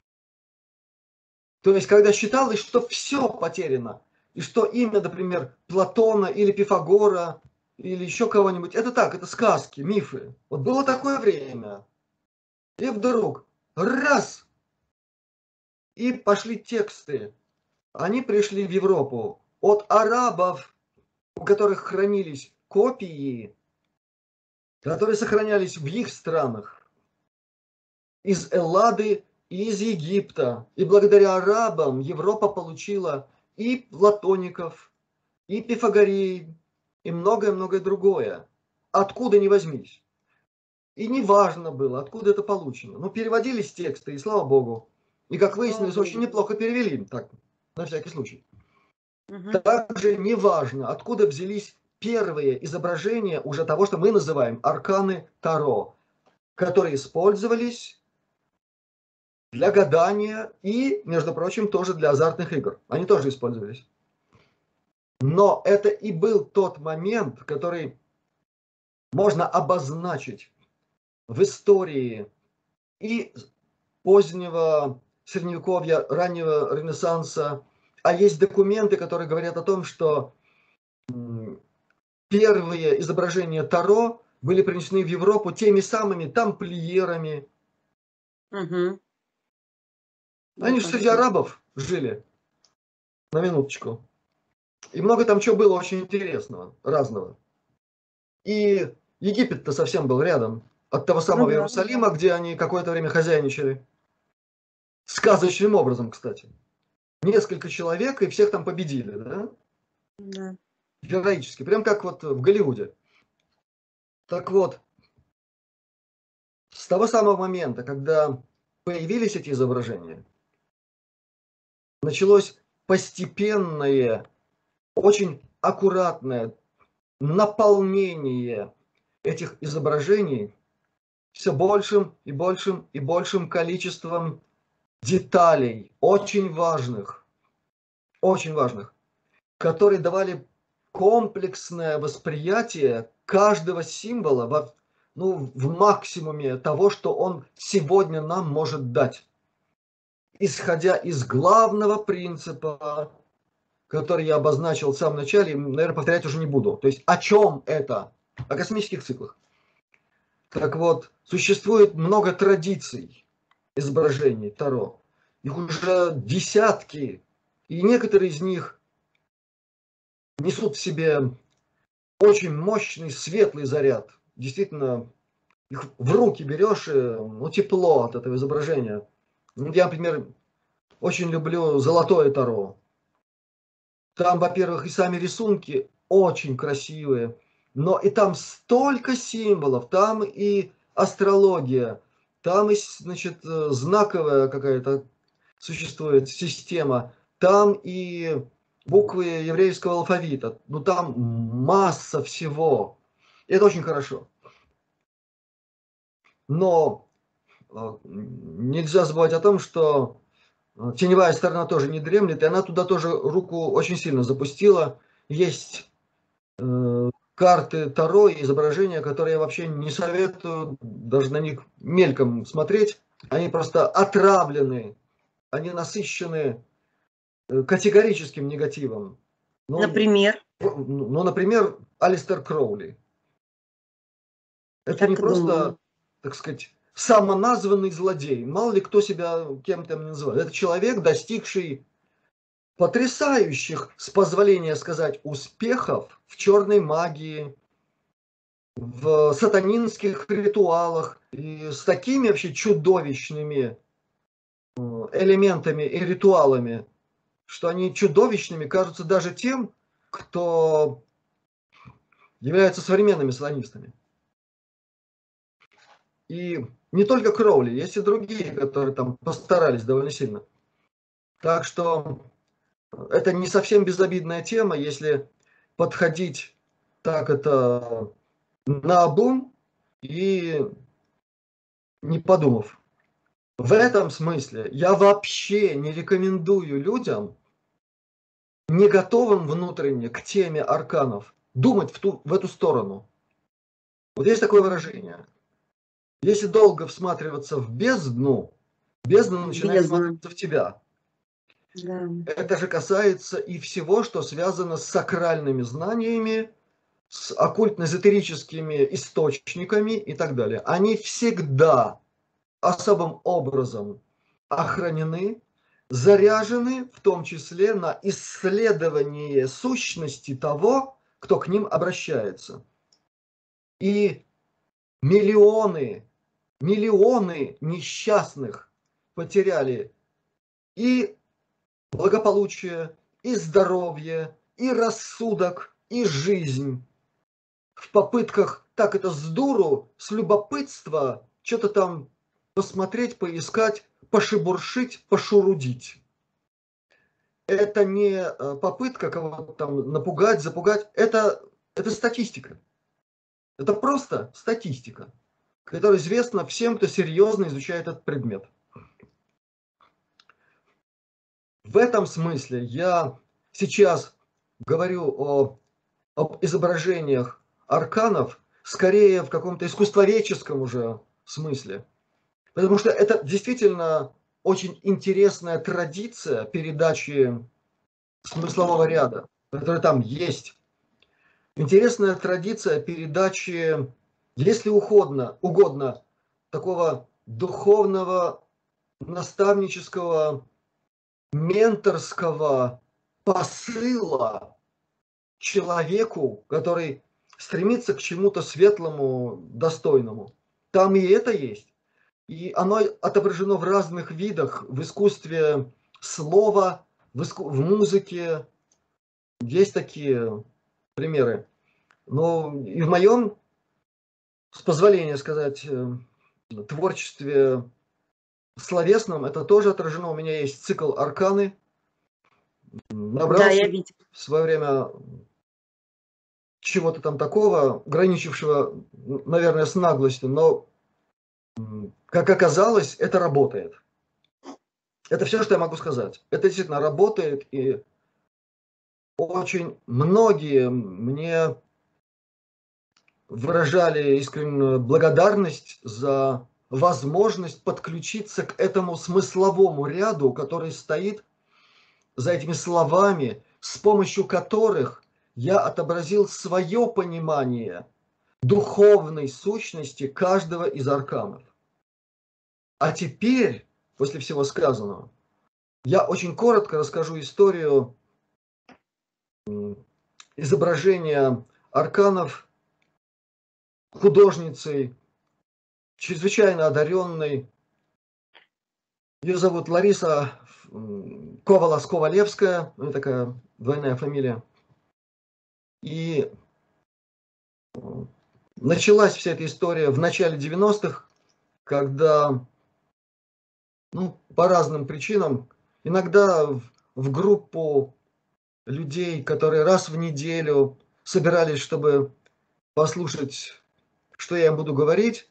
То есть, когда считалось, что все потеряно, и что имя, например, Платона или Пифагора, или еще кого-нибудь, это так, это сказки, мифы. Вот было такое время. И вдруг, раз, и пошли тексты. Они пришли в Европу от арабов, у которых хранились копии, которые сохранялись в их странах, из Эллады и из Египта. И благодаря арабам Европа получила и платоников, и пифагорей, и многое-многое другое. Откуда ни возьмись. И не важно было, откуда это получено. Но переводились тексты, и слава богу. И, как выяснилось, очень неплохо перевели, так, на всякий случай. Угу. Также не важно, откуда взялись первые изображения уже того, что мы называем арканы Таро, которые использовались для гадания и, между прочим, тоже для азартных игр. Они тоже использовались. Но это и был тот момент, который можно обозначить в истории и позднего Средневековья, раннего Ренессанса. А есть документы, которые говорят о том, что первые изображения Таро были принесены в Европу теми самыми тамплиерами. Угу. Они же среди арабов жили, на минуточку. И много там чего было очень интересного, разного. И Египет-то совсем был рядом от того самого ну, Иерусалима, да. Где они какое-то время хозяйничали. Сказочным образом, кстати. Несколько человек, и всех там победили, да? Да. Героически, прям как вот в Голливуде. Так вот, с того самого момента, когда появились эти изображения, началось постепенное, очень аккуратное наполнение этих изображений все большим и большим и большим количеством деталей, очень важных, очень важных, которые давали комплексное восприятие каждого символа во, ну, в максимуме того, что он сегодня нам может дать. Исходя из главного принципа, который я обозначил в самом начале, наверное, повторять уже не буду. То есть о чем это? О космических циклах. Так вот, существует много традиций изображений Таро. Их уже десятки. И некоторые из них несут в себе очень мощный светлый заряд. Действительно, их в руки берешь, и, ну, тепло от этого изображения. Я, например, очень люблю золотое Таро. Там, во-первых, и сами рисунки очень красивые, но и там столько символов, там и астрология, там и, значит, знаковая какая-то существует система, там и буквы еврейского алфавита, ну там масса всего. И это очень хорошо. Но нельзя забывать о том, что теневая сторона тоже не дремлет, и она туда тоже руку очень сильно запустила. Есть э, карты Таро и изображения, которые я вообще не советую даже на них мельком смотреть. Они просто отравлены, они насыщены категорическим негативом. Ну, например? Ну, например, Алистер Кроули. Это так не просто, думаю. Так сказать, самоназванный злодей. Мало ли кто себя кем-то называет. Это человек, достигший потрясающих, с позволения сказать, успехов в черной магии, в сатанинских ритуалах, и с такими вообще чудовищными элементами и ритуалами, что они чудовищными кажутся даже тем, кто являются современными сатанистами. И не только Кроули, есть и другие, которые там постарались довольно сильно. Так что это не совсем безобидная тема, если подходить так это наобум и не подумав. В этом смысле я вообще не рекомендую людям, не готовым внутренне к теме арканов, думать в, ту, в эту сторону. Вот есть такое выражение. Если долго всматриваться в бездну, бездна начинает бездна. Всматриваться в тебя. Да. Это же касается и всего, что связано с сакральными знаниями, с оккультно-эзотерическими источниками и так далее. Они всегда особым образом охранены, заряжены, в том числе на исследование сущности того, кто к ним обращается. И миллионы, миллионы несчастных потеряли и благополучие, и здоровье, и рассудок, и жизнь в попытках так это с дуру, с любопытства, что-то там посмотреть, поискать, пошебуршить, пошурудить. Это не попытка кого-то там напугать, запугать, это, это статистика. Это просто статистика, которая известна всем, кто серьезно изучает этот предмет. В этом смысле я сейчас говорю о, об изображениях арканов скорее в каком-то искусствоведческом уже смысле. Потому что это действительно очень интересная традиция передачи смыслового ряда, который там есть. Интересная традиция передачи, если угодно, угодно такого духовного, наставнического, менторского посыла человеку, который стремится к чему-то светлому, достойному. Там и это есть. И оно отображено в разных видах, в искусстве слова, в, иску... в музыке. Есть такие примеры. Но и в моем, с позволения сказать, творчестве словесном это тоже отражено. У меня есть цикл «Арканы». Набрался да, я видела. в свое время чего-то там такого, граничившего, наверное, с наглостью, но, как оказалось, это работает. Это все, что я могу сказать. Это действительно работает, и очень многие мне выражали искреннюю благодарность за возможность подключиться к этому смысловому ряду, который стоит за этими словами, с помощью которых я отобразил свое понимание духовной сущности каждого из арканов. А теперь, после всего сказанного, я очень коротко расскажу историю изображения арканов художницей, чрезвычайно одаренной. Ее зовут Лариса Ковалас-Ковалевская, у нее такая двойная фамилия. И началась вся эта история в начале девяностых, когда, ну, по разным причинам, иногда в, в группу людей, которые раз в неделю собирались, чтобы послушать, что я им буду говорить,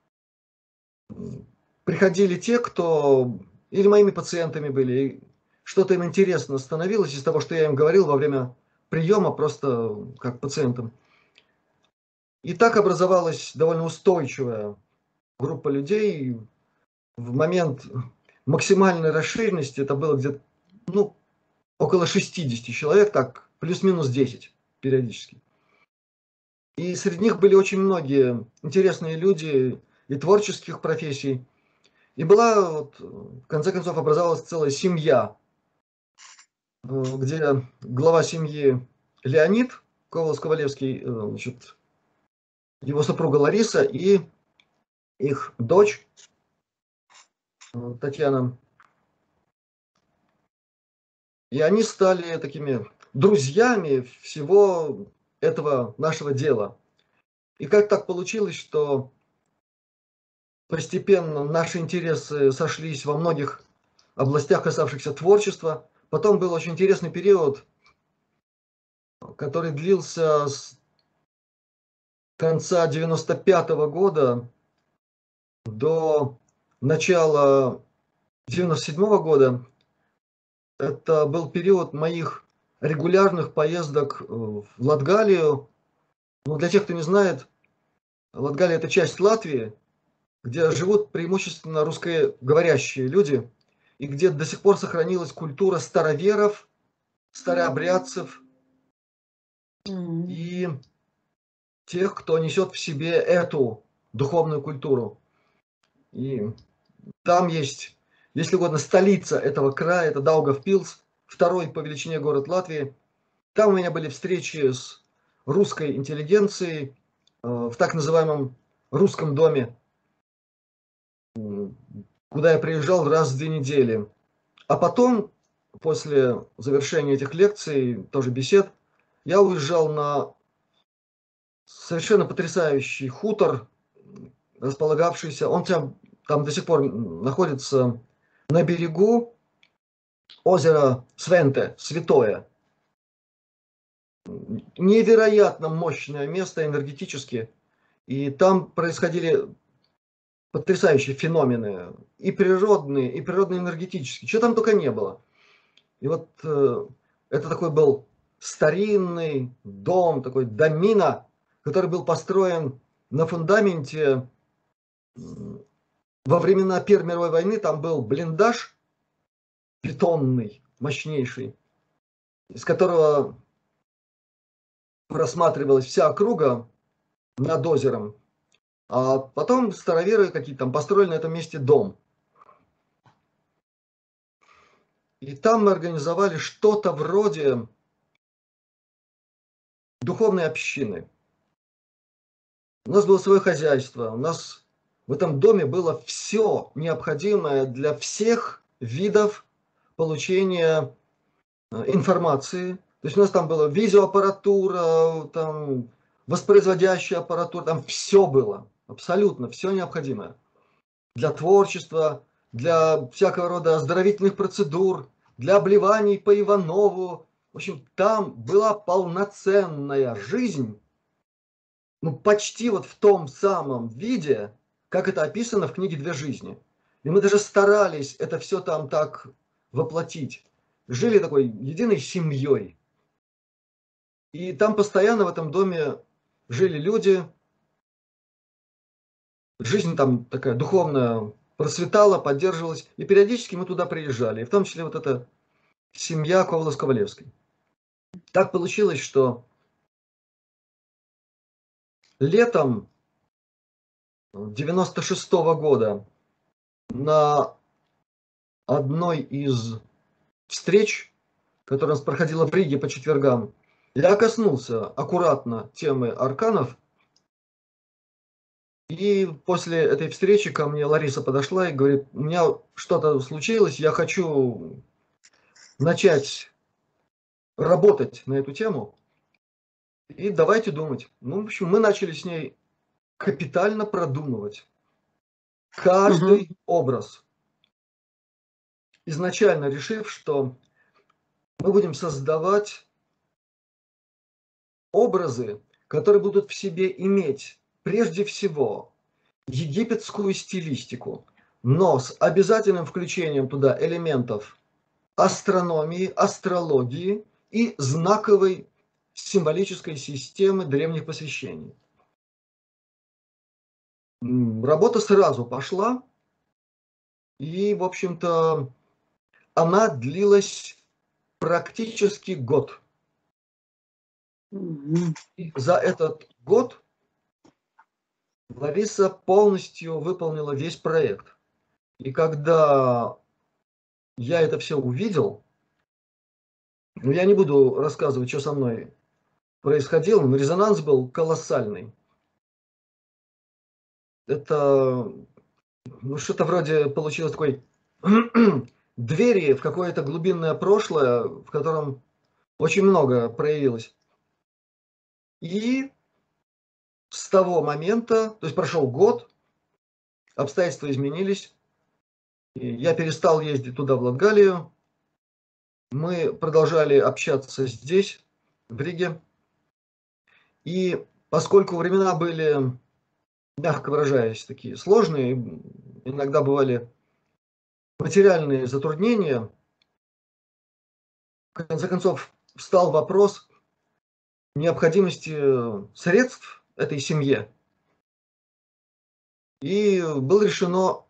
приходили те, кто или моими пациентами были, что-то им интересно становилось из того, что я им говорил во время приема, просто как пациентам. И так образовалась довольно устойчивая группа людей. В момент максимальной расширенности это было где-то, ну, около шестидесяти человек, так, плюс-минус десять периодически. И среди них были очень многие интересные люди и творческих профессий. И была, вот, в конце концов, образовалась целая семья, где глава семьи Леонид Ковалс-Ковалевский, значит, его супруга Лариса и их дочь Татьяна. И они стали такими друзьями всего этого нашего дела. И как так получилось, что постепенно наши интересы сошлись во многих областях, касавшихся творчества. Потом был очень интересный период, который длился с конца девяносто пятого года до начала девяносто седьмого года. Это был период моих регулярных поездок в Латгалию. Ну, для тех, кто не знает, Латгалия – это часть Латвии, где живут преимущественно русскоговорящие люди, и где до сих пор сохранилась культура староверов, старообрядцев mm-hmm. и тех, кто несет в себе эту духовную культуру. И там есть, если угодно, столица этого края, это Даугавпилс, второй по величине город Латвии. Там у меня были встречи с русской интеллигенцией э, в так называемом русском доме. куда я приезжал раз в две недели. А потом, после завершения этих лекций, тоже бесед, я уезжал на совершенно потрясающий хутор, располагавшийся, он там, там до сих пор находится на берегу озера Свенте, Святое. Невероятно мощное место энергетически. И там происходили потрясающие феномены, и природные, и природно-энергетические. Чего там только не было. И вот э, это такой был старинный дом, такой домина, который был построен на фундаменте. Во времена Первой мировой войны там был блиндаж бетонный, мощнейший, из которого просматривалась вся округа над озером. А потом староверы какие-то там построили на этом месте дом. И там мы организовали что-то вроде духовной общины. У нас было свое хозяйство, у нас в этом доме было все необходимое для всех видов получения информации. То есть у нас там была видеоаппаратура, там воспроизводящая аппаратура, там все было, абсолютно все необходимое. Для творчества, для всякого рода оздоровительных процедур, для обливаний по Иванову. В общем, там была полноценная жизнь, ну, почти вот в том самом виде, как это описано в книге «Две жизни». И мы даже старались это все там так воплотить. Жили такой единой семьей. И там постоянно в этом доме жили люди. Жизнь там такая духовная процветала, поддерживалась. И периодически мы туда приезжали. И в том числе вот эта семья Ковалос-Ковалевской. Так получилось, что летом девяносто шестого года на одной из встреч, которая у нас проходила в Риге по четвергам, я коснулся аккуратно темы арканов. И после этой встречи ко мне Лариса подошла и говорит: у меня что-то случилось, я хочу начать работать на эту тему. И давайте думать. Ну, в общем, мы начали с ней капитально продумывать каждый угу. образ. Изначально решив, что мы будем создавать образы, которые будут в себе иметь прежде всего египетскую стилистику, но с обязательным включением туда элементов астрономии, астрологии и знаковой символической системы древних посвящений. Работа сразу пошла, и, в общем-то, она длилась практически год. И за этот год Лариса полностью выполнила весь проект. И когда я это все увидел, ну, я не буду рассказывать, что со мной происходило, но резонанс был колоссальный. Это ну, что-то вроде получилось такой двери в какое-то глубинное прошлое, в котором очень много проявилось. И с того момента, то есть прошел год, обстоятельства изменились, я перестал ездить туда, в Латгалию, мы продолжали общаться здесь, в Риге, и поскольку времена были, мягко выражаясь, такие сложные, иногда бывали материальные затруднения, в конце концов встал вопрос необходимости средств этой семье. И было решено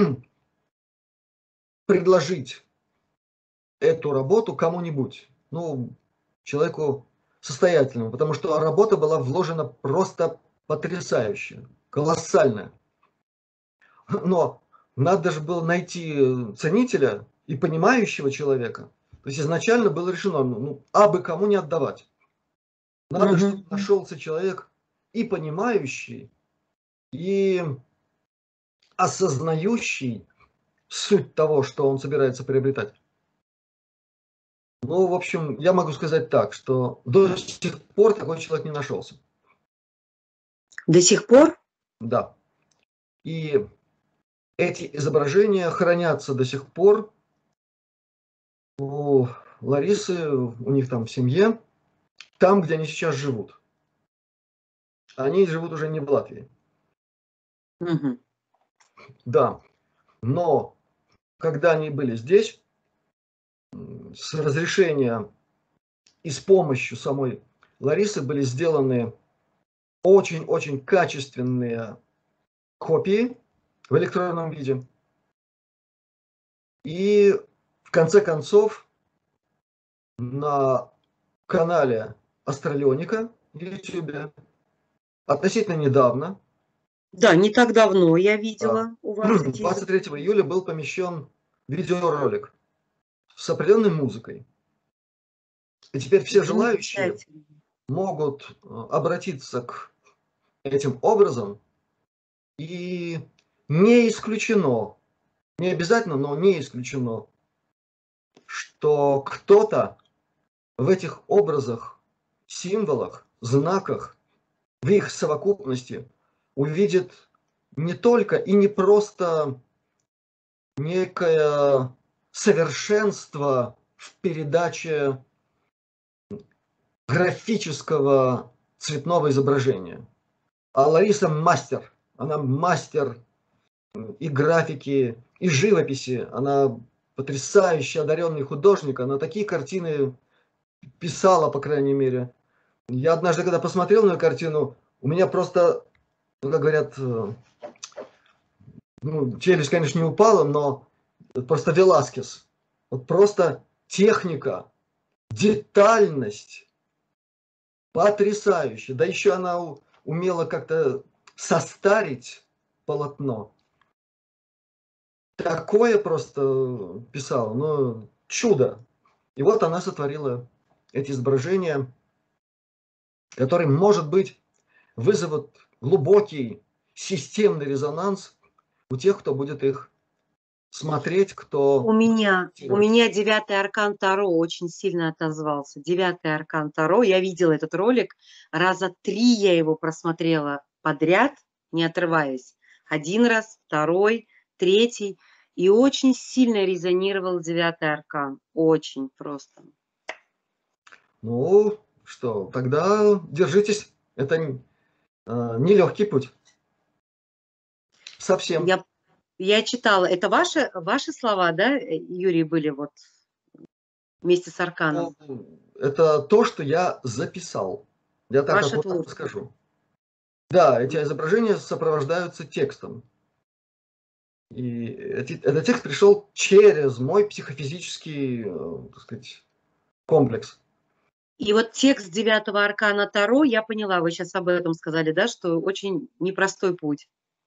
предложить эту работу кому-нибудь, ну, человеку состоятельному, потому что работа была вложена просто потрясающе, колоссальная. Но надо же было найти ценителя и понимающего человека. То есть изначально было решено, ну, абы кому не отдавать. Надо, uh-huh. чтобы нашелся человек и понимающий, и осознающий суть того, что он собирается приобретать. Ну, в общем, я могу сказать так, что до сих пор такой человек не нашелся. До сих пор? Да. И эти изображения хранятся до сих пор у Ларисы, у них там в семье, там, где они сейчас живут. Они живут уже не в Латвии. Угу. Да, но когда они были здесь, с разрешения и с помощью самой Ларисы были сделаны очень-очень качественные копии в электронном виде. И в конце концов на канале Астралионика в YouTube относительно недавно, Да, не так давно я а, видела у вас эти двадцать третьего июля был помещен видеоролик с определенной музыкой. И теперь все желающие замечательно. могут э, обратиться к этим образом, и не исключено, не обязательно, но не исключено, что кто-то в этих образах, символах, знаках, в их совокупности увидит не только и не просто некое совершенство в передаче графического цветного изображения. А Лариса мастер, она мастер и графики, и живописи, она потрясающе одаренный художник, она такие картины писала, по крайней мере. Я однажды, когда посмотрел на ее картину, у меня просто, ну, как говорят, ну, челюсть, конечно, не упала, но просто Веласкес. Вот просто техника, детальность потрясающая. Да еще она умела как-то состарить полотно. Такое просто писала, ну, чудо. И вот она сотворила эти изображения, которые, может быть, вызовут глубокий системный резонанс у тех, кто будет их смотреть, кто... У меня, у меня девятый аркан Таро очень сильно отозвался. Девятый аркан Таро, я видела этот ролик, раза три я его просмотрела подряд, не отрываясь. Один раз, второй, третий. И очень сильно резонировал девятый аркан. Очень просто. Ну, что, тогда держитесь. Это э, нелегкий путь. Совсем. Я, я читала. Это ваши, ваши слова, да, Юрий, были вот вместе с арканом? Это то, что я записал. Я так Ваше аккуратно творчество. скажу. Да, эти изображения сопровождаются текстом. И эти, этот текст пришел через мой психофизический, э, так сказать, комплекс. И вот текст девятого аркана Таро, я поняла, вы сейчас об этом сказали, да, что очень непростой путь.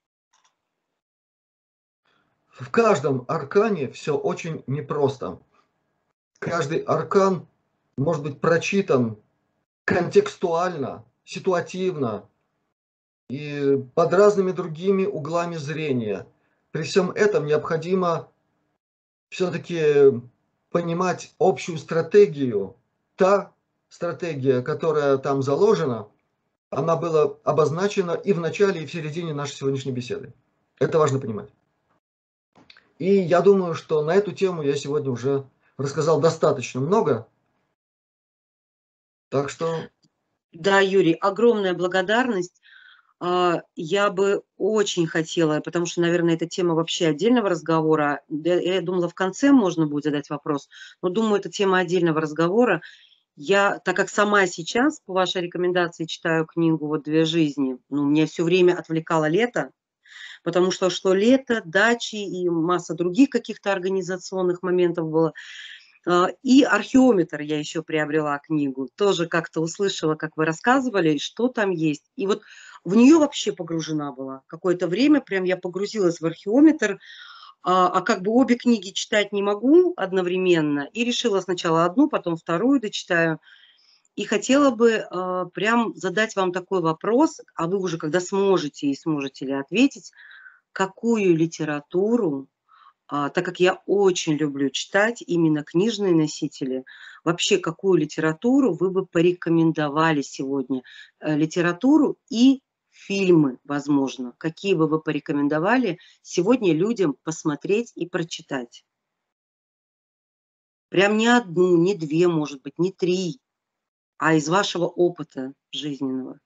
В каждом аркане все очень непросто. Каждый аркан может быть прочитан контекстуально, ситуативно и под разными другими углами зрения. При всем этом необходимо все-таки понимать общую стратегию. Та стратегия, которая там заложена, она была обозначена и в начале, и в середине нашей сегодняшней беседы. Это важно понимать. И я думаю, что на эту тему я сегодня уже рассказал достаточно много. Так что... Да, Юрий, огромная благодарность. Я бы очень хотела, потому что, наверное, эта тема вообще отдельного разговора. Я думала, в конце можно будет задать вопрос, но думаю, это тема отдельного разговора. Я, так как сама сейчас по вашей рекомендации читаю книгу вот «Две жизни», ну, меня все время отвлекало лето, потому что шло лето, дачи и масса других каких-то организационных моментов было. И археометр я еще приобрела книгу, тоже как-то услышала, как вы рассказывали, что там есть. И вот в нее вообще погружена была. Какое-то время прям я погрузилась в археометр, а, а как бы обе книги читать не могу одновременно. И решила сначала одну, потом вторую дочитаю. И хотела бы а, прям задать вам такой вопрос, а вы уже когда сможете и сможете ли ответить, какую литературу А, так как я очень люблю читать именно книжные носители, вообще какую литературу вы бы порекомендовали сегодня? Э, литературу и фильмы, возможно. Какие бы вы порекомендовали сегодня людям посмотреть и прочитать? Прям не одну, не две, может быть, не три, а из вашего опыта жизненного.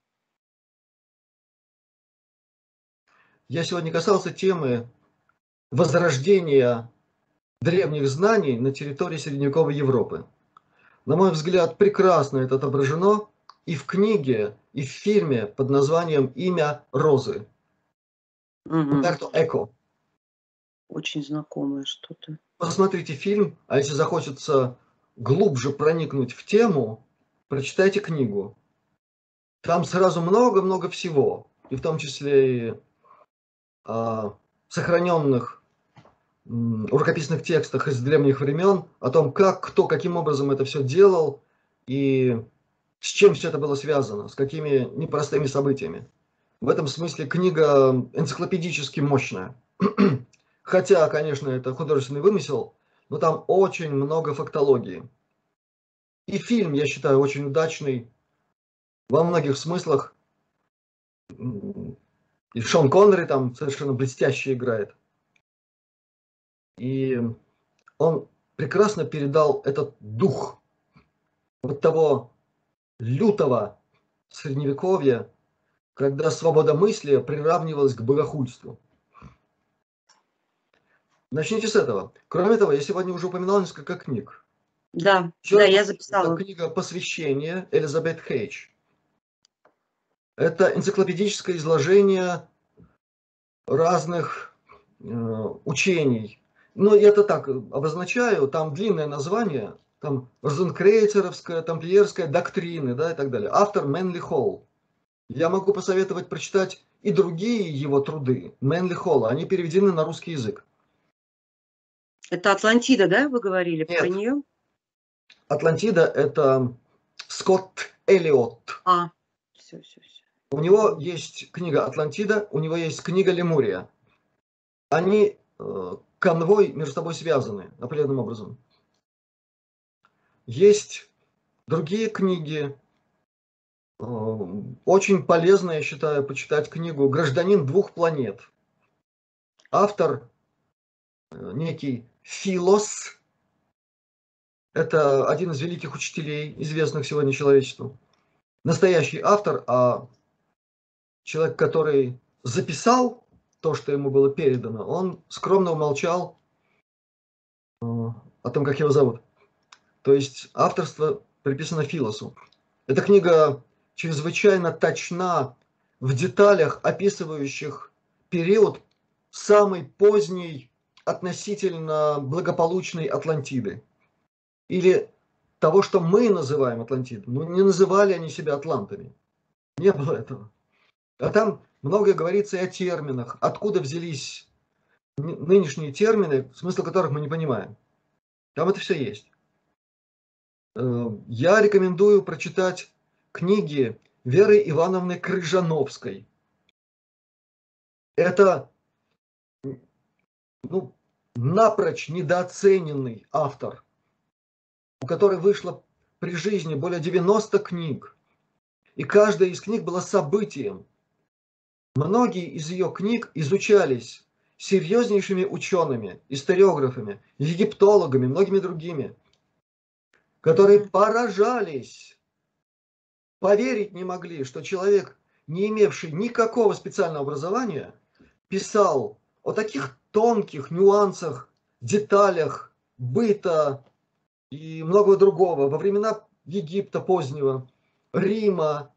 Я сегодня касался темы возрождения древних знаний на территории средневековой Европы. На мой взгляд, прекрасно это отображено и в книге, и в фильме под названием «Имя Розы». Мгм. Умберто Эко. Очень знакомое что-то. Посмотрите фильм, а если захочется глубже проникнуть в тему, прочитайте книгу. Там сразу много-много всего, и в том числе и а, сохраненных м, рукописных текстах из древних времен о том, как, кто, каким образом это все делал и с чем все это было связано, с какими непростыми событиями. В этом смысле книга энциклопедически мощная. Хотя, конечно, это художественный вымысел, но там очень много фактологии. И фильм, я считаю, очень удачный во многих смыслах. И Шон Коннери там совершенно блестяще играет. И он прекрасно передал этот дух вот того лютого средневековья, когда свобода мысли приравнивалась к богохульству. Начните с этого. Кроме того, я сегодня уже упоминал несколько книг. Да, Еще да, одна я книга, это записала. книга «Посвящение» Элизабет Хейдж. Это энциклопедическое изложение разных э, учений. Но я это так обозначаю, там длинное название, там розенкрейцеровская, тамплиерская доктрины, да, и так далее. Автор Мэнли Холл. Я могу посоветовать прочитать и другие его труды Мэнли Холла, они переведены на русский язык. Это Атлантида, да, вы говорили про Нет, нее? Атлантида это Скотт Эллиот. А, все, все, все. У него есть книга Атлантида, у него есть книга Лемурия. Они э, конвой между собой связаны определенным образом. Есть другие книги. Э, очень полезно, я считаю, почитать книгу «Гражданин двух планет». Автор э, некий Филос. Это один из великих учителей, известных сегодня человечеству. Настоящий автор, а человек, который записал то, что ему было передано, он скромно умолчал э, о том, как его зовут. То есть авторство приписано Филосу. Эта книга чрезвычайно точна в деталях, описывающих период самой поздней относительно благополучной Атлантиды. Или того, что мы называем Атлантидой. Ну, не называли они себя атлантами. Не было этого. А там многое говорится и о терминах, откуда взялись нынешние термины, смысл которых мы не понимаем. Там это все есть. Я рекомендую прочитать книги Веры Ивановны Крыжановской. Это ну, напрочь недооцененный автор, у которой вышло при жизни более девяноста книг. И каждая из книг была событием. Многие из ее книг изучались серьезнейшими учеными, историографами, египтологами, многими другими, которые поражались, поверить не могли, что человек, не имевший никакого специального образования, писал о таких тонких нюансах, деталях быта и многого другого во времена Египта позднего, Рима.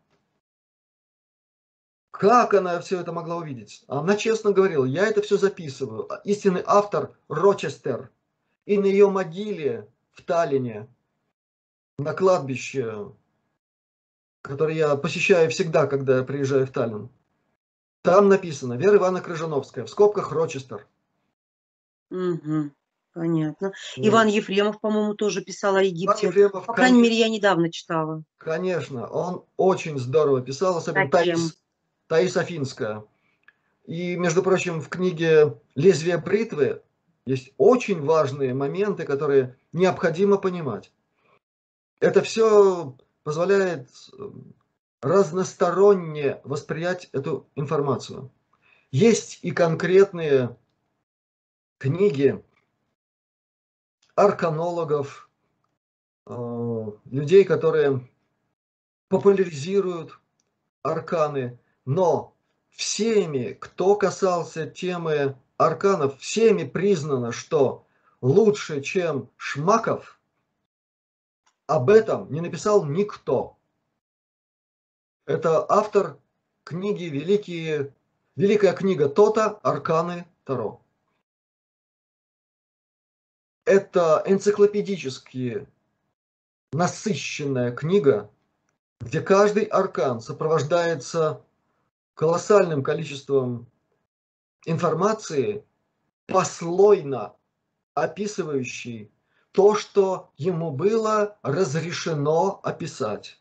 Как она все это могла увидеть? Она честно говорила, я это все записываю. Истинный автор Рочестер. И на ее могиле в Таллине, на кладбище, которое я посещаю всегда, когда я приезжаю в Таллин, там написано Вера Ивановна Крыжановская, в скобках Рочестер. Угу, понятно. Иван Вот. Ефремов, по-моему, тоже писал о Иван Египте. Ефремов, По крайней мере, конечно, я недавно читала. конечно, он очень здорово писал, особенно Таким. Таис, Таис Афинская. И, между прочим, в книге «Лезвие бритвы» Есть очень важные моменты, которые необходимо понимать. Это все позволяет разносторонне восприять эту информацию. Есть и конкретные книги арканологов, людей, которые популяризируют арканы, но всеми, кто касался темы арканов, всеми признано, что лучше, чем Шмаков, об этом не написал никто. Это автор книги «Великие, Великая книга Тота. Арканы Таро». Это энциклопедически насыщенная книга, где каждый аркан сопровождается колоссальным количеством информации, послойно описывающей то, что ему было разрешено описать.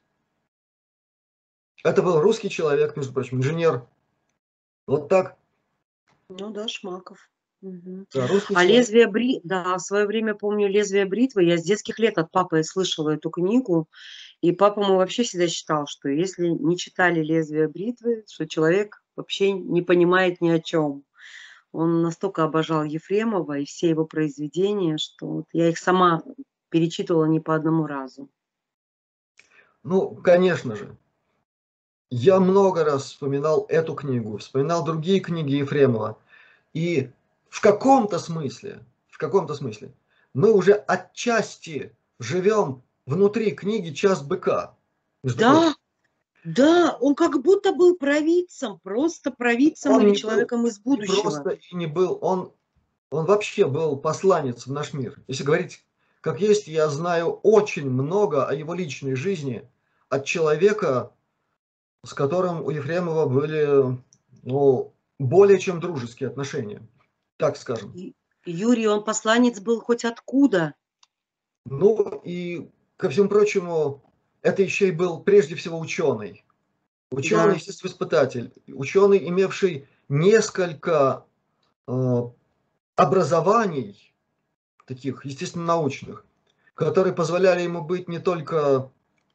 Это был русский человек, между прочим, инженер. Вот так. Ну да, Шмаков. Угу. Да, русский А человек. «Лезвие бритвы», да, в свое время помню «Лезвие бритвы», я с детских лет от папы слышала эту книгу, и папа мой вообще всегда считал, что если не читали «Лезвие бритвы», что человек вообще не понимает ни о чем. Он настолько обожал Ефремова и все его произведения, что вот я их сама перечитывала не по одному разу. Ну, конечно же. Я много раз вспоминал эту книгу, вспоминал другие книги Ефремова. И в каком-то смысле, в каком-то смысле, мы уже отчасти живем внутри книги «Час быка». Да, да, он как будто был провидцем, просто провидцем Он или не человеком был, из не будущего. просто и не был, он, он вообще был посланец в наш мир. Если говорить как есть, я знаю очень много о его личной жизни от человека, с которым у Ефремова были, ну, более чем дружеские отношения, так скажем. И- Юрий, он посланец был хоть откуда? Ну и, ко всему прочему, это еще и был прежде всего ученый. Ученый, Да. естествоиспытатель, ученый, имевший несколько э, образований, таких естественно-научных, которые позволяли ему быть не только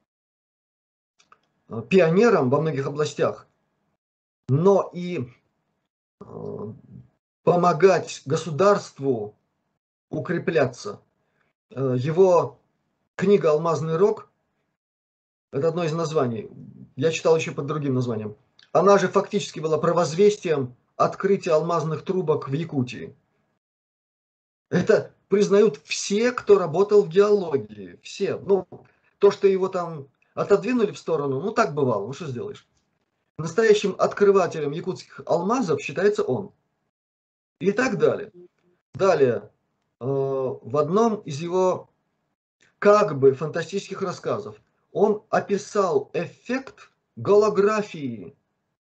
э, пионером во многих областях, но и э, помогать государству укрепляться. Э, его книга «Алмазный рог» – это одно из названий. Я читал еще под другим названием. Она же фактически была провозвестием открытия алмазных трубок в Якутии. Это признают все, кто работал в геологии. Все. Ну, то, что его там отодвинули в сторону, ну так бывало, ну что сделаешь. Настоящим открывателем якутских алмазов считается он. И так далее. Далее, э, в одном из его как бы фантастических рассказов он описал эффект голографии.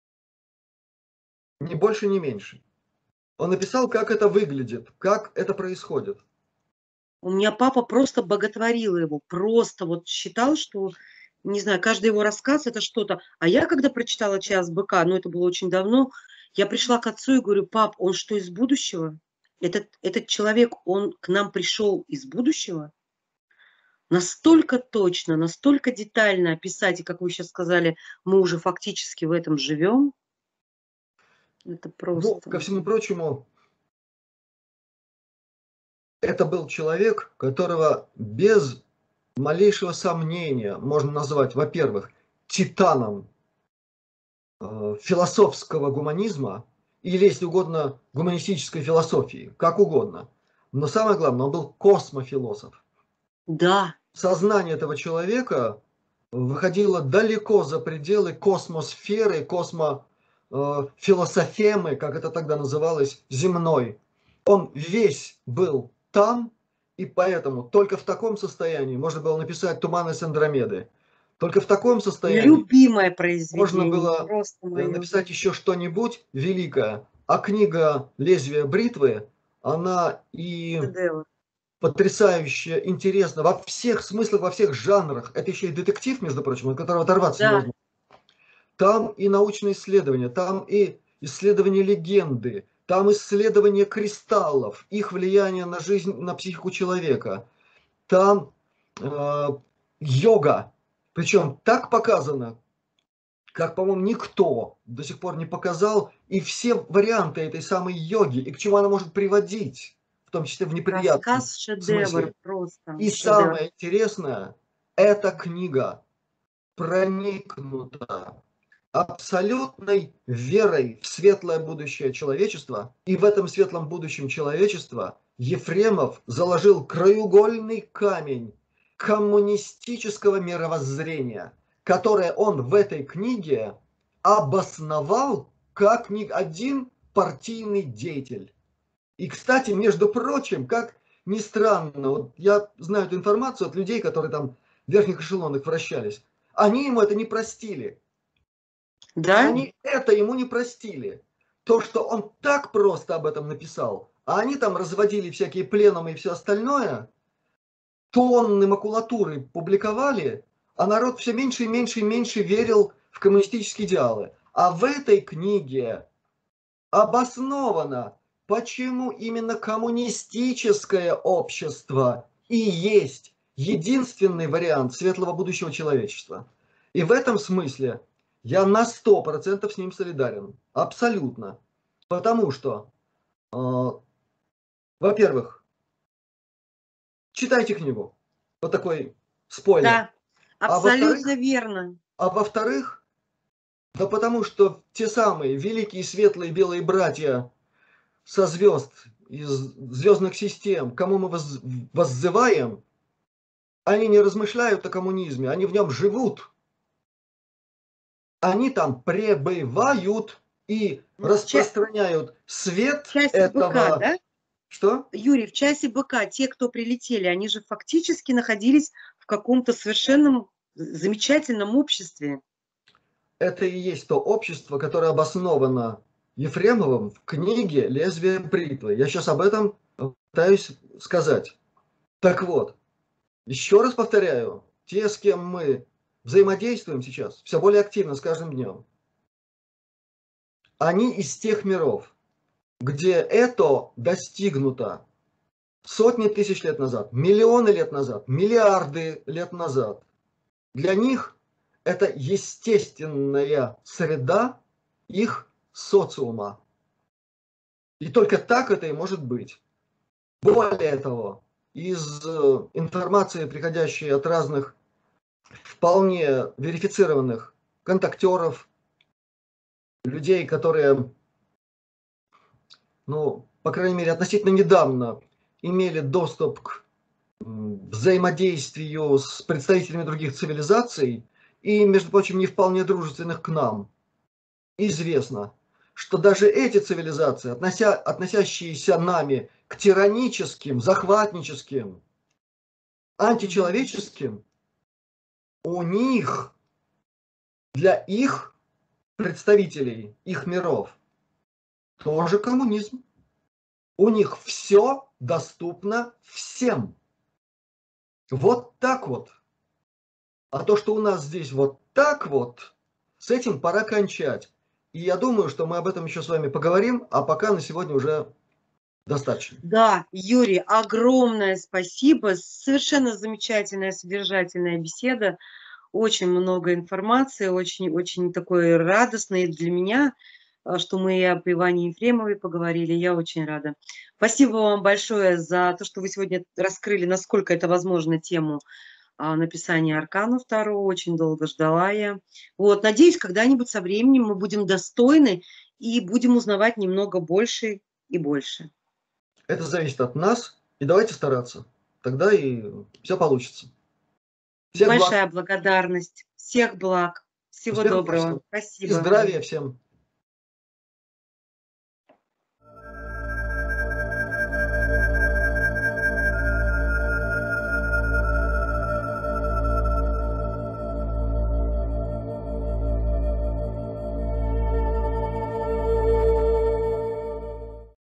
Ни больше, ни меньше. Он описал, как это выглядит, как это происходит. У меня папа просто боготворил его, просто вот считал, что, не знаю, каждый его рассказ это что-то. А я, когда прочитала «Час быка», ну это было очень давно, я пришла к отцу и говорю: пап, он что, из будущего? Этот, этот человек, он к нам пришел из будущего? Настолько точно, настолько детально описать, и как вы сейчас сказали, мы уже фактически в этом живем. Это Ну, просто... ко всему прочему, это был человек, которого без малейшего сомнения можно назвать, во-первых, титаном э, философского гуманизма, или, если угодно, гуманистической философии, как угодно. Но самое главное, он был космофилософ. Да. Сознание этого человека выходило далеко за пределы космосферы, космофилософемы, как это тогда называлось, земной. Он весь был там, и поэтому только в таком состоянии можно было написать «Туманы с Андромеды». Только в таком состоянии Любимое можно произведение, было просто мое. написать еще что-нибудь великое. А книга «Лезвие бритвы», она и Шедевр. потрясающе интересна во всех смыслах, во всех жанрах. Это еще и детектив, между прочим, от которого оторваться Да. невозможно. Там и научные исследования, там и исследования легенды, там исследование кристаллов, их влияние на жизнь, на психику человека, там э, йога, причем так показано, как, по-моему, никто до сих пор не показал, и все варианты этой самой йоги, и к чему она может приводить, в том числе в неприятном Рассказ шедевр, смысле. просто И шедевр. самое интересное, эта книга проникнута абсолютной верой в светлое будущее человечества, и в этом светлом будущем человечества Ефремов заложил краеугольный камень коммунистического мировоззрения, которое он в этой книге обосновал как ни один партийный деятель. И, кстати, между прочим, как ни странно, вот я знаю эту информацию от людей, которые там в верхних эшелонах вращались, они ему это не простили. Да? Они это ему не простили. То, что он так просто об этом написал, а они там разводили всякие пленумы и все остальное, тонны макулатуры публиковали, а народ все меньше и меньше и меньше верил в коммунистические идеалы. А в этой книге обосновано, почему именно коммунистическое общество и есть единственный вариант светлого будущего человечества. И в этом смысле я на сто процентов с ним солидарен. Абсолютно. Потому что, э, во-первых, читайте книгу. Вот такой спойлер. Да, А абсолютно во-вторых, верно. а во-вторых, да потому что те самые великие светлые белые братья со звезд, из звездных систем, кому мы воз, воззываем, они не размышляют о коммунизме, они в нем живут. Они там пребывают и распространяют свет в часе этого... быка, да? Что? Юрий, в часе быка те, кто прилетели, они же фактически находились в каком-то совершенно замечательном обществе. Это и есть то общество, которое обосновано Ефремовым в книге «Лезвие бритвы». Я сейчас об этом пытаюсь сказать. Так вот, еще раз повторяю, те, с кем мы взаимодействуем сейчас, все более активно с каждым днем, они из тех миров, где это достигнуто сотни тысяч лет назад, миллионы лет назад, миллиарды лет назад. Для них это естественная среда их социума. И только так это и может быть. Более того, из информации, приходящей от разных вполне верифицированных контактеров, людей, которые, ну, по крайней мере, относительно недавно имели доступ к взаимодействию с представителями других цивилизаций и, между прочим, не вполне дружественных к нам, известно, что даже эти цивилизации, относя, относящиеся нами к тираническим, захватническим, античеловеческим, у них, для их представителей, их миров, тоже коммунизм. У них все доступно всем. Вот так вот. А то, что у нас здесь вот так вот, с этим пора кончать. И я думаю, что мы об этом еще с вами поговорим, а пока на сегодня уже достаточно. Да, Юрий, огромное спасибо. Совершенно замечательная, содержательная беседа. Очень много информации, очень-очень такой радостной для меня, что мы и об Иване Ефремове поговорили. Я очень рада. Спасибо вам большое за то, что вы сегодня раскрыли, насколько это возможно, тему написания аркана второго. Очень долго ждала я. Вот, надеюсь, когда-нибудь со временем мы будем достойны и будем узнавать немного больше и больше. Это зависит от нас, и давайте стараться. Тогда и все получится. Всех Большая благ. благодарность. Всех благ. Всего Успехов доброго. вам. Спасибо. И здравия всем.